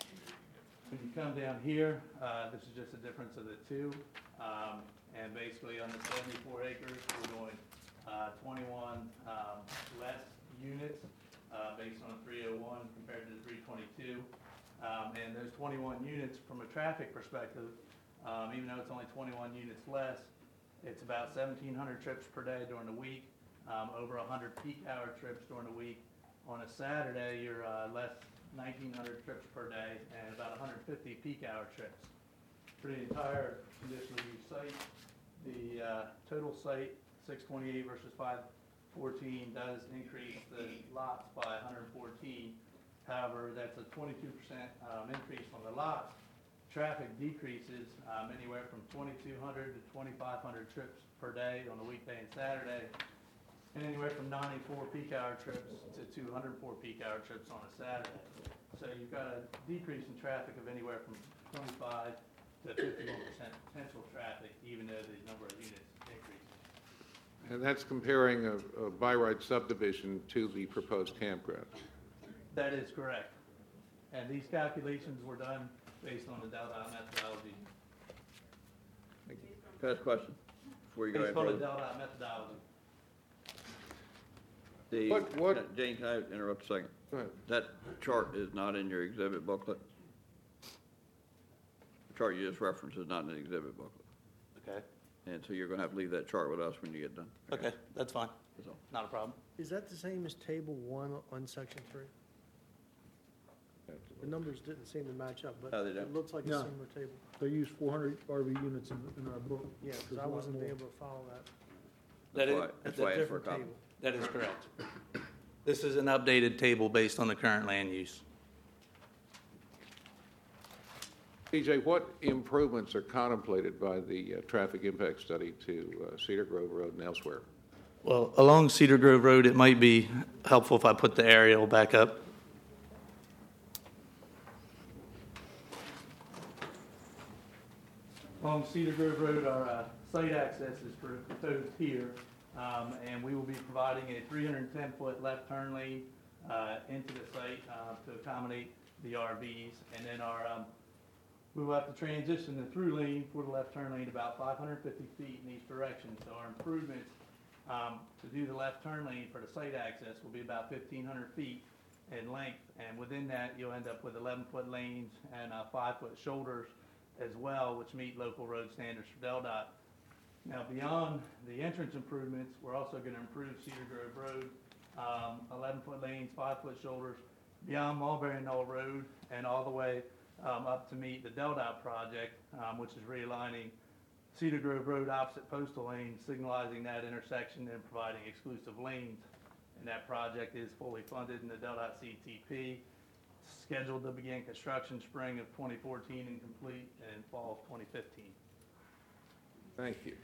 When you come down here, uh, this is just a difference of the two, um, and basically on the seventy-four acres, we're doing uh, twenty-one um, less units uh, based on three oh one compared to the three twenty-two. Um, and those twenty-one units, from a traffic perspective, um, even though it's only twenty-one units less, it's about seventeen hundred trips per day during the week, um, over one hundred peak hour trips during the week. On a Saturday, you're uh, less nineteen hundred trips per day and about one hundred fifty peak hour trips. For the entire conditional use site, the uh, total site, six twenty-eight versus five fourteen, does increase the lots by one hundred fourteen. However, that's a twenty-two percent um, increase on the lots. Traffic decreases um, anywhere from twenty-two hundred to twenty-five hundred trips per day on a weekday and Saturday, and anywhere from ninety-four peak hour trips to two hundred four peak hour trips on a Saturday. So you've got a decrease in traffic of anywhere from twenty-five to fifty-one percent potential traffic, even though the number of units increases. And that's comparing a, a by right subdivision to the proposed campground. That is correct. And these calculations were done based on the DelDOT methodology. Can I ask a question before you go Based ahead? on the further? DelDOT methodology. The, What- what- Jane, can I interrupt a second? Go ahead. That chart is not in your exhibit booklet. The chart you just referenced is not in the exhibit booklet. Okay. And so you're going to have to leave that chart with us when you get done. Okay, that's fine. That's all. Not a problem. Is that the same as table one on section three? The numbers didn't seem to match up, but Oh, they don't? it looks like a No. similar table. They use four hundred R V units in, in our book. Yeah, because There's I a lot wasn't more. able to follow that. That That's is, why, that's It's a why I asked for a different copy. table. that is correct. This is an updated table based on the current land use. P J, what improvements are contemplated by the uh, traffic impact study to uh, Cedar Grove Road and elsewhere? Well, along Cedar Grove Road, it might be helpful if I put the aerial back up. Along Cedar Grove Road, our uh, site access is proposed here, um, and we will be providing a three hundred ten foot left turn lane uh, into the site uh, to accommodate the R Vs, and then our um, we will have to transition the through lane for the left turn lane about five hundred fifty feet in each direction. So our improvements um, to do the left turn lane for the site access will be about fifteen hundred feet, in length, and within that, you'll end up with eleven-foot lanes and uh, five-foot shoulders as well, which meet local road standards for Del Dot. Now, beyond the entrance improvements, we're also going to improve Cedar Grove Road, um, eleven-foot lanes, five-foot shoulders, beyond Mulberry Knoll Road, and all the way um, up to meet the Del Dot project, um, which is realigning Cedar Grove Road opposite postal lanes, signalizing that intersection and providing exclusive lanes. And that project is fully funded in the Del Dot C T P, scheduled to begin construction spring of twenty fourteen and complete in fall of twenty fifteen. Thank you.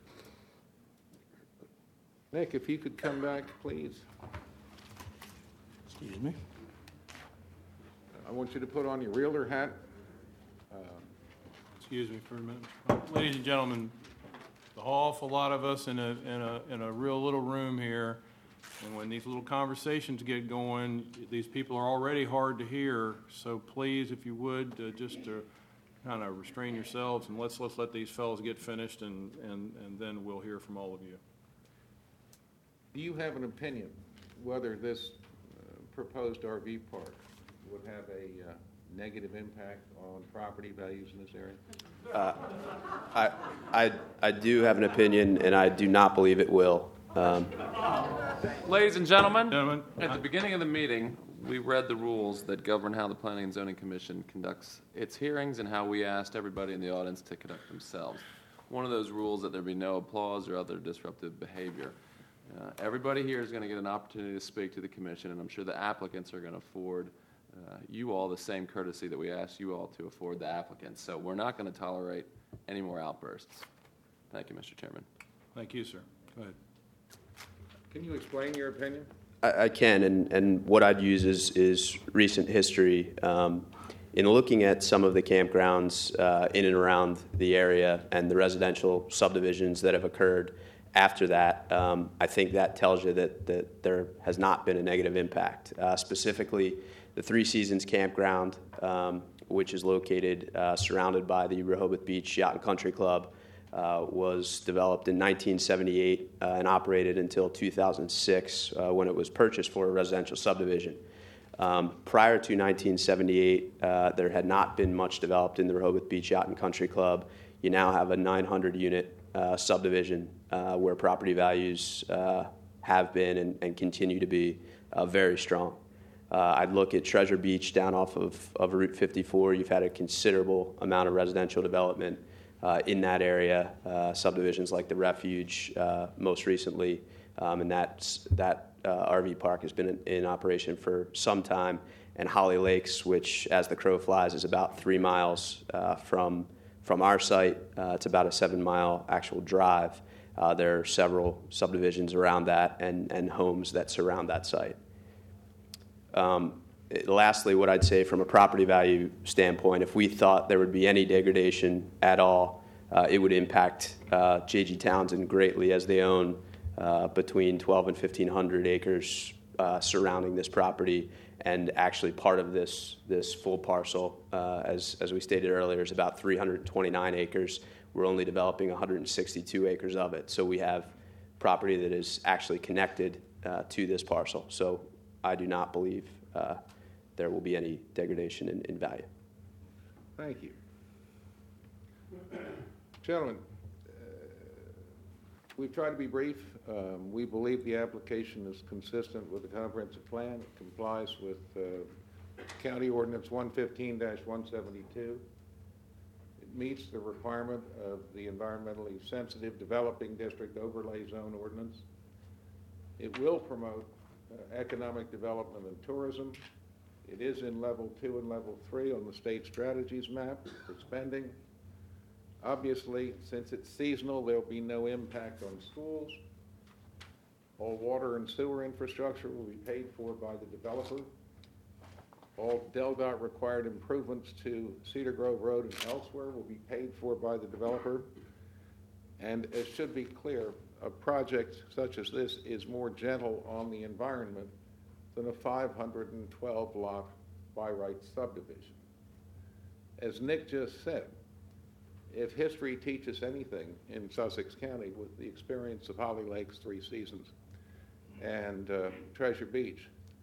Nick, if you could come back, please. Excuse me. I want you to put on your realtor hat. Uh, Excuse me for a minute. Uh, Ladies and gentlemen, the awful lot of us in a, in a, in a real little room here, and when these little conversations get going, these people are already hard to hear, so please, if you would, uh, just uh, kind of restrain yourselves, and let's, let's let these fellows get finished, and, and, and then we'll hear from all of you. Do you have an opinion whether this uh, proposed R V park would have a uh, negative impact on property values in this area? Uh, I, I, I do have an opinion, and I do not believe it will. Um, Ladies and gentlemen, Gentlemen, at the beginning of the meeting, we read the rules that govern how the Planning and Zoning Commission conducts its hearings and how we asked everybody in the audience to conduct themselves. One of those rules that there be no applause or other disruptive behavior. Uh, everybody here is going to get an opportunity to speak to the commission, and I'm sure the applicants are going to afford uh, you all the same courtesy that we asked you all to afford the applicants. So we're not going to tolerate any more outbursts. Thank you, Mister Chairman. Thank you, sir. Go ahead. Can you explain your opinion? I, I can, and, and what I'd use is, is recent history. Um, in looking at some of the campgrounds uh, in and around the area and the residential subdivisions that have occurred after that, um, I think that tells you that, that there has not been a negative impact. Uh, specifically, the Three Seasons Campground, um, which is located uh, surrounded by the Rehoboth Beach Yacht and Country Club, uh, was developed in nineteen seventy-eight uh, and operated until two thousand six uh, when it was purchased for a residential subdivision. Um, prior to nineteen seventy-eight, uh, there had not been much developed in the Rehoboth Beach Yacht and Country Club. You now have a nine hundred unit uh, subdivision uh, where property values uh, have been and, and continue to be uh, very strong. Uh, I'd look at Treasure Beach down off of, of Route fifty-four. You've had a considerable amount of residential development uh, in that area, uh, subdivisions like the Refuge uh, most recently, um, and that's, that uh, R V park has been in, in operation for some time. And Holly Lakes, which as the crow flies is about three miles uh, from, from our site. Uh, it's about a seven mile actual drive. Uh, there are several subdivisions around that and, and homes that surround that site. Um, lastly, what I'd say from a property value standpoint, if we thought there would be any degradation at all, uh, it would impact uh, J G Townsend greatly, as they own uh, between twelve and fifteen hundred acres uh, surrounding this property, and actually part of this this full parcel, uh, as as we stated earlier, is about three hundred twenty-nine acres. We're only developing one hundred sixty-two acres of it, so we have property that is actually connected uh, to this parcel. So I do not believe uh, there will be any degradation in, in value. Thank you. Gentlemen, uh, we've tried to be brief. Um, we believe the application is consistent with the comprehensive plan. It complies with uh, County Ordinance one fifteen dash one seventy-two. It meets the requirement of the environmentally sensitive developing district overlay zone ordinance. It will promote uh, economic development and tourism. It is in level two and level three on the state strategies map for spending. Obviously, since it's seasonal, there'll be no impact on schools. All water and sewer infrastructure will be paid for by the developer. All Del Dot required improvements to Cedar Grove Road and elsewhere will be paid for by the developer. And it should be clear, a project such as this is more gentle on the environment than a five hundred twelve lot by right subdivision. As Nick just said, if history teaches anything in Sussex County with the experience of Holly Lakes, Three Seasons, and uh, Treasure Beach,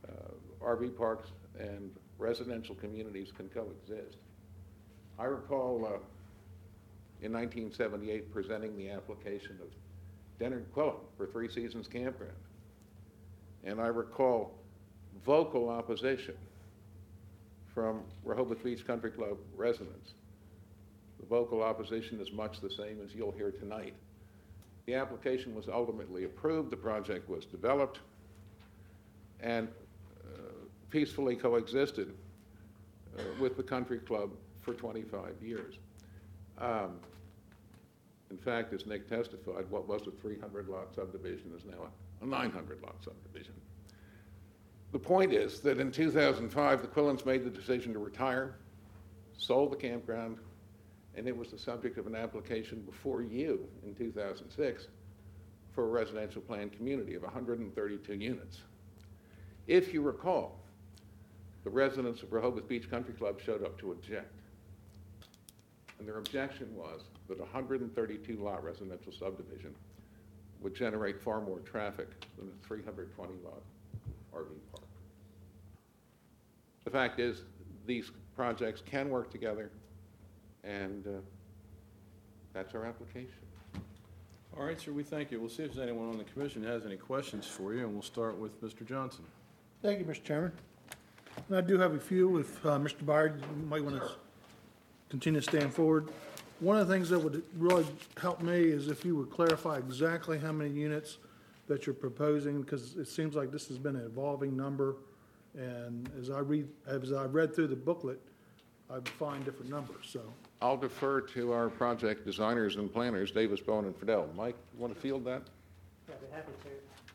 uh, R V parks and residential communities can coexist. I recall uh, in nineteen seventy-eight presenting the application of Dennard Quillen for Three Seasons Campground. And I recall vocal opposition from Rehoboth Beach Country Club residents. The vocal opposition is much the same as you'll hear tonight. The application was ultimately approved, the project was developed, and uh, peacefully coexisted uh, with the country club for twenty-five years. Um, in fact, as Nick testified, what was a three hundred lot subdivision is now a nine hundred lot subdivision. The point is that in two thousand five, the Quillens made the decision to retire, sold the campground, and it was the subject of an application before you in two thousand six for a residential planned community of one hundred thirty-two units. If you recall, the residents of Rehoboth Beach Country Club showed up to object. And their objection was that a one hundred thirty-two lot residential subdivision would generate far more traffic than a three hundred twenty lot R V park. The fact is, these projects can work together, and uh, that's our application. All right, sir, we thank you. We'll see if there's anyone on the commission who has any questions for you, and we'll start with Mister Johnson. Thank you, Mister Chairman. And I do have a few. If uh, Mister Byard, you might want to continue to stand forward. One of the things that would really help me is if you would clarify exactly how many units that you're proposing, because it seems like this has been an evolving number. And as I read, as I read through the booklet, I find different numbers. So I'll defer to our project designers and planners, Davis, Bowen, and Fidel. Mike, you want to field that? Yeah, I'd be happy to.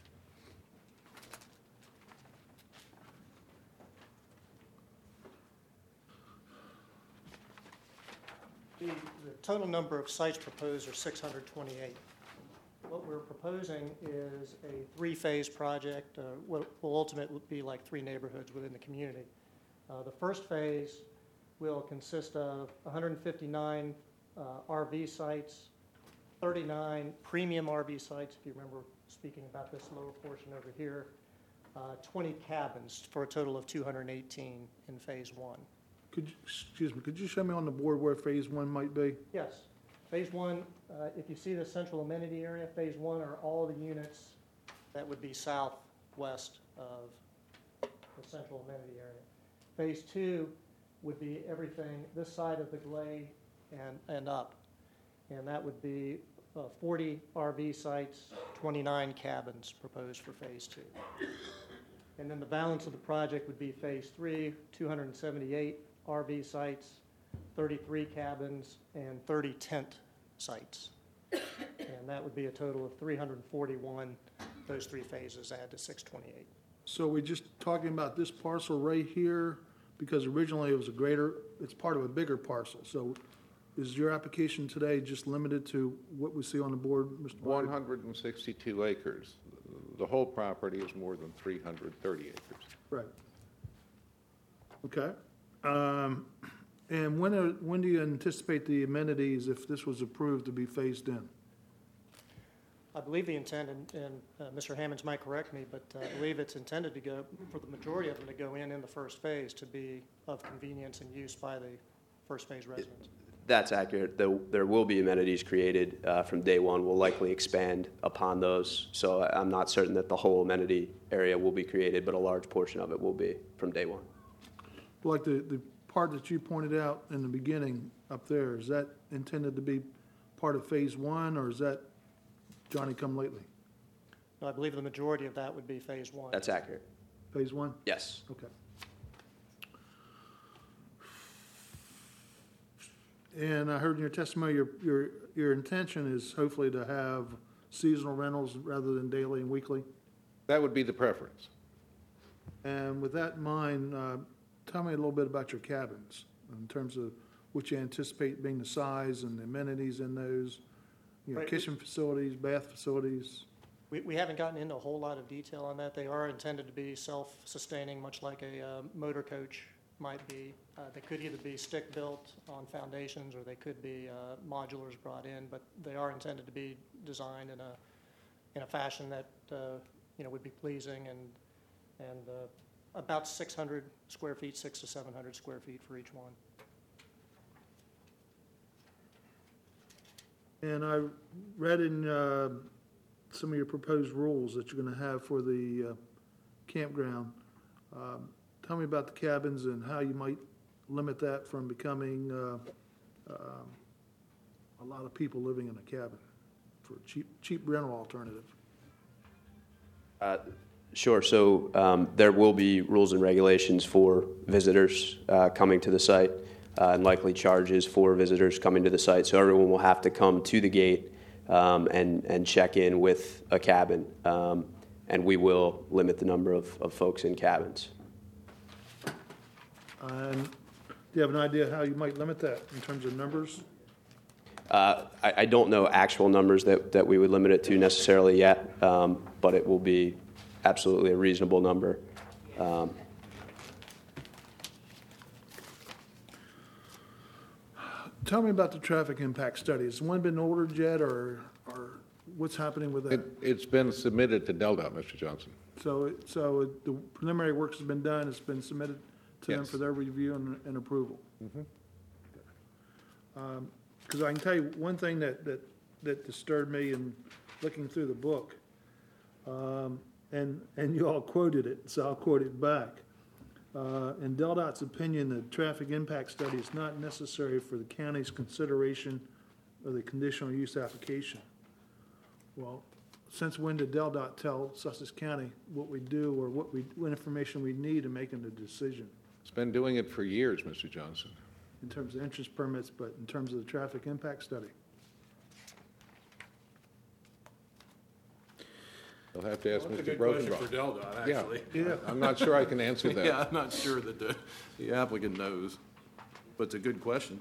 The, the total number of sites proposed are six hundred twenty-eight. What we're proposing is a three-phase project, uh, what will ultimately be like three neighborhoods within the community. Uh, the first phase will consist of one hundred fifty-nine uh, R V sites, thirty-nine premium R V sites, if you remember speaking about this lower portion over here, uh, twenty cabins for a total of two hundred eighteen in phase one. could you, excuse me, could you show me on the board where phase one might be? Yes. Phase one, uh, if you see the central amenity area, phase one are all the units that would be southwest of the central amenity area. Phase two would be everything this side of the glade and, and up. And that would be uh, forty R V sites, twenty-nine cabins proposed for phase two. And then the balance of the project would be phase three, two hundred seventy-eight R V sites, thirty-three cabins, and thirty tent sites. And that would be a total of three hundred forty-one, those three phases add to six twenty-eight. So we're just talking about this parcel right here, because originally it was a greater, it's part of a bigger parcel. So is your application today just limited to what we see on the board, Mister one Byard? hundred sixty-two acres. The whole property is more than three hundred thirty acres. Right. Okay. Um, and when, are, when do you anticipate the amenities, if this was approved, to be phased in? I believe the intent, and, and uh, Mister Hammonds might correct me, but uh, I believe it's intended to go, for the majority of them to go in in the first phase to be of convenience and use by the first phase residents. That's accurate. There, there will be amenities created uh, from day one. We'll likely expand upon those. So I- I'm not certain that the whole amenity area will be created, but a large portion of it will be from day one. Like the, the part that you pointed out in the beginning up there, is that intended to be part of phase one, or is that Johnny come lately? No, I believe the majority of that would be phase one. That's accurate. Phase one? Yes. Okay. And I heard in your testimony, your, your, your intention is hopefully to have seasonal rentals rather than daily and weekly. That would be the preference. And with that in mind, uh, tell me a little bit about your cabins in terms of what you anticipate being the size and the amenities in those, you know, Right. kitchen facilities, bath facilities. We, we haven't gotten into a whole lot of detail on that. They are intended to be self-sustaining, much like a uh, motor coach might be. Uh, They could either be stick-built on foundations, or they could be uh, modulars brought in, but they are intended to be designed in a, in a fashion that, uh, you know, would be pleasing and, and uh, about six hundred square feet, six to seven hundred square feet for each one. And I read in uh, some of your proposed rules that you're going to have for the uh, campground. Um, Tell me about the cabins and how you might limit that from becoming uh, um, a lot of people living in a cabin for a cheap, cheap rental alternative. Uh, Sure. So um, there will be rules and regulations for visitors uh, coming to the site uh, and likely charges for visitors coming to the site. So everyone will have to come to the gate um, and, and check in with a cabin. Um, and we will limit the number of, of folks in cabins. And do you have an idea how you might limit that in terms of numbers? Uh, I, I don't know actual numbers that, that we would limit it to necessarily yet, um, but it will be absolutely a reasonable number. Um, Tell me about the traffic impact study. Has one been ordered yet, or, or what's happening with that? It, it's been submitted to DelDOT, Mister Johnson. So, it- so it- the preliminary work has been done, it's been submitted to them Yes. for their review and, and approval? Because I can tell you, one thing that, that, that disturbed me in looking through the book, um, and, and you all quoted it, so I'll quote it back. Uh, in DelDOT's opinion, the traffic impact study is not necessary for the county's consideration of the conditional use application. Well, since when did DelDOT tell Sussex County what we do or what we, what information we need in making the decision It's been doing it for years, Mister Johnson. in terms of entrance permits, but in terms of the traffic impact study? You'll have to ask That's a Mister good question for Brokenbach. DelDOT, Yeah, actually. Yeah. I'm not sure I can answer that. Yeah, I'm not sure that the, the applicant knows, but it's a good question.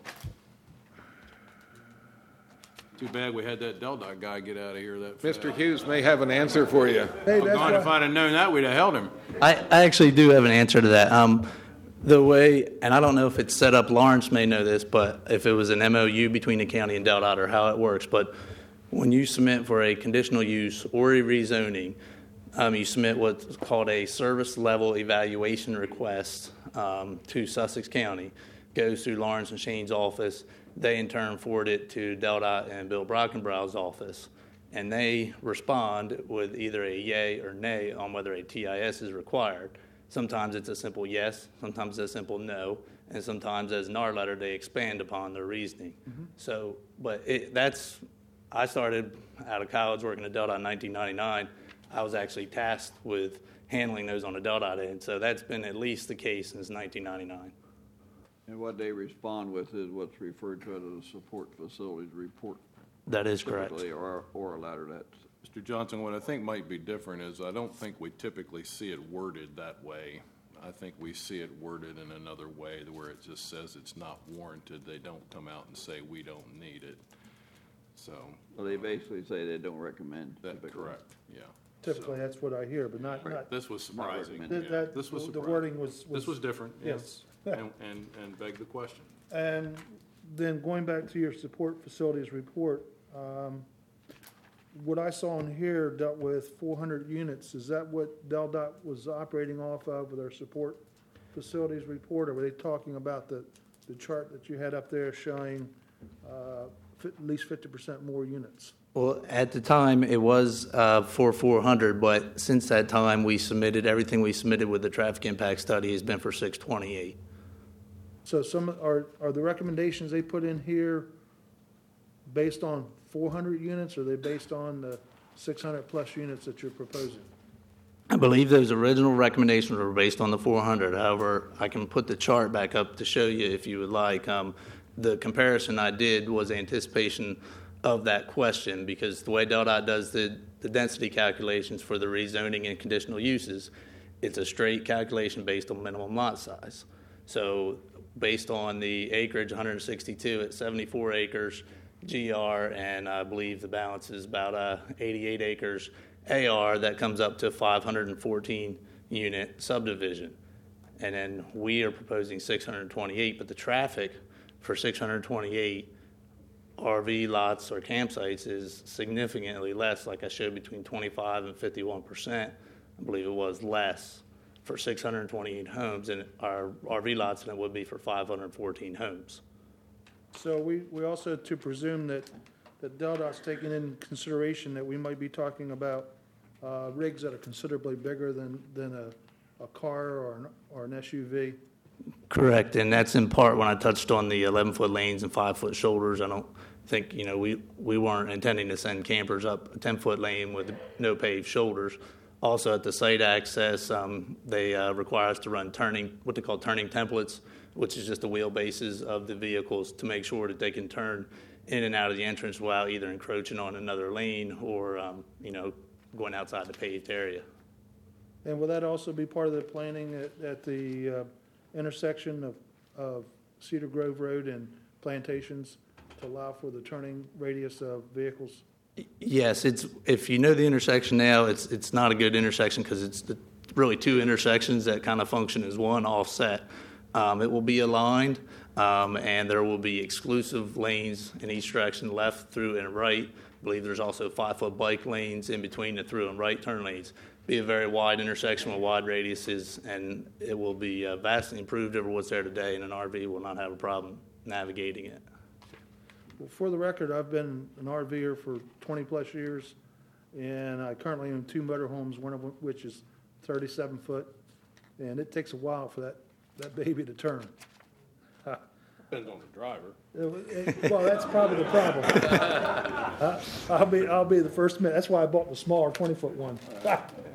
Too bad we had that DelDOT guy get out of here that fast. Mister Hughes may have an answer for you. Hey, I'm that's gone. If why, I'd have known that, we'd have held him. I, I actually do have an answer to that. Um, the way, and I don't know if it's set up, Lawrence may know this, but if it was an M O U between the county and DelDOT or how it works, but when you submit for a conditional use or a rezoning, um, you submit what's called a service level evaluation request um, to Sussex County. Goes through Lawrence and Shane's office. They in turn forward it to DelDOT and Bill Brockenbrow's office, and they respond with either a yay or nay on whether a T I S is required. Sometimes it's a simple yes, sometimes it's a simple no, and sometimes, as in our letter, they expand upon their reasoning. Mm-hmm. So, but it, that's, I started out of college working at DelDOT in nineteen ninety-nine. I was actually tasked with handling those on the DelDOT end, so that's been at least the case since nineteen ninety-nine. And what they respond with is what's referred to as a support facilities report. That is correct. Typically, or, or a letter that, Mister Johnson, what I think might be different is I don't think we typically see it worded that way. I think we see it worded in another way where it just says it's not warranted. They don't come out and say we don't need it. So, well, they basically say they don't recommend. that's typically. correct, yeah. typically, that's what I hear, but not, not, This was surprising. recommended. that, yeah. that- This was the surprising. wording was. This was different, yeah. Yes. And, and, and begged the question. And then going back to your support facilities report, um, what I saw in here dealt with four hundred units. Is that what DelDOT was operating off of with their support facilities report? Or were they talking about the, the chart that you had up there showing uh, fi- at least fifty percent more units? Well, at the time, it was uh, for four hundred, but since that time, we submitted, everything we submitted with the traffic impact study has been for six twenty-eight. So some, are, are the recommendations they put in here based on four hundred units, or are they based on the six hundred plus units that you're proposing? I believe those original recommendations were based on the four hundred. However, I can put the chart back up to show you if you would like. Um, the comparison I did was anticipation of that question, because the way DelDOT does the, the density calculations for the rezoning and conditional uses, it's a straight calculation based on minimum lot size. So based on the acreage, one hundred sixty-two at seventy-four acres G R, and I believe the balance is about uh, eighty-eight acres A R, that comes up to five hundred fourteen unit subdivision. And then we are proposing six hundred twenty-eight, but the traffic for six hundred twenty-eight R V lots or campsites is significantly less, like I showed, between twenty-five and fifty-one percent. I believe it was less for six hundred twenty-eight homes, and our R V lots than it would be for five hundred fourteen homes. So we, we also to presume that, that DelDOT's taking in consideration that we might be talking about uh, rigs that are considerably bigger than, than a, a car or an, or an S U V. Correct, and that's in part when I touched on the eleven-foot lanes and five-foot shoulders. I don't think, you know, we, we weren't intending to send campers up a ten-foot lane with no paved shoulders. Also, at the site access, um, they uh, require us to run turning, what they call turning templates, which is just the wheelbases of the vehicles to make sure that they can turn in and out of the entrance without either encroaching on another lane or, um, you know, going outside the paved area. And will that also be part of the planning at, at the uh, intersection of, of Cedar Grove Road and Plantations to allow for the turning radius of vehicles? Yes, it's, if you know the intersection now, it's, it's not a good intersection because it's the, really two intersections that kind of function as one offset. Um, it will be aligned, um, and there will be exclusive lanes in each direction, left, through, and right. I believe there's also five-foot bike lanes in between the through and right turn lanes. Be a very wide intersection with wide radiuses, and it will be uh, vastly improved over what's there today, and an R V will not have a problem navigating it. Well, for the record, I've been an RVer for twenty-plus years, and I currently own two motorhomes, one of which is thirty-seven foot, and it takes a while for that, that baby to turn. Depends on the driver. It- it- Well, that's probably the problem. I- I'll be, I'll be the first man, that's why I bought the smaller twenty-foot one.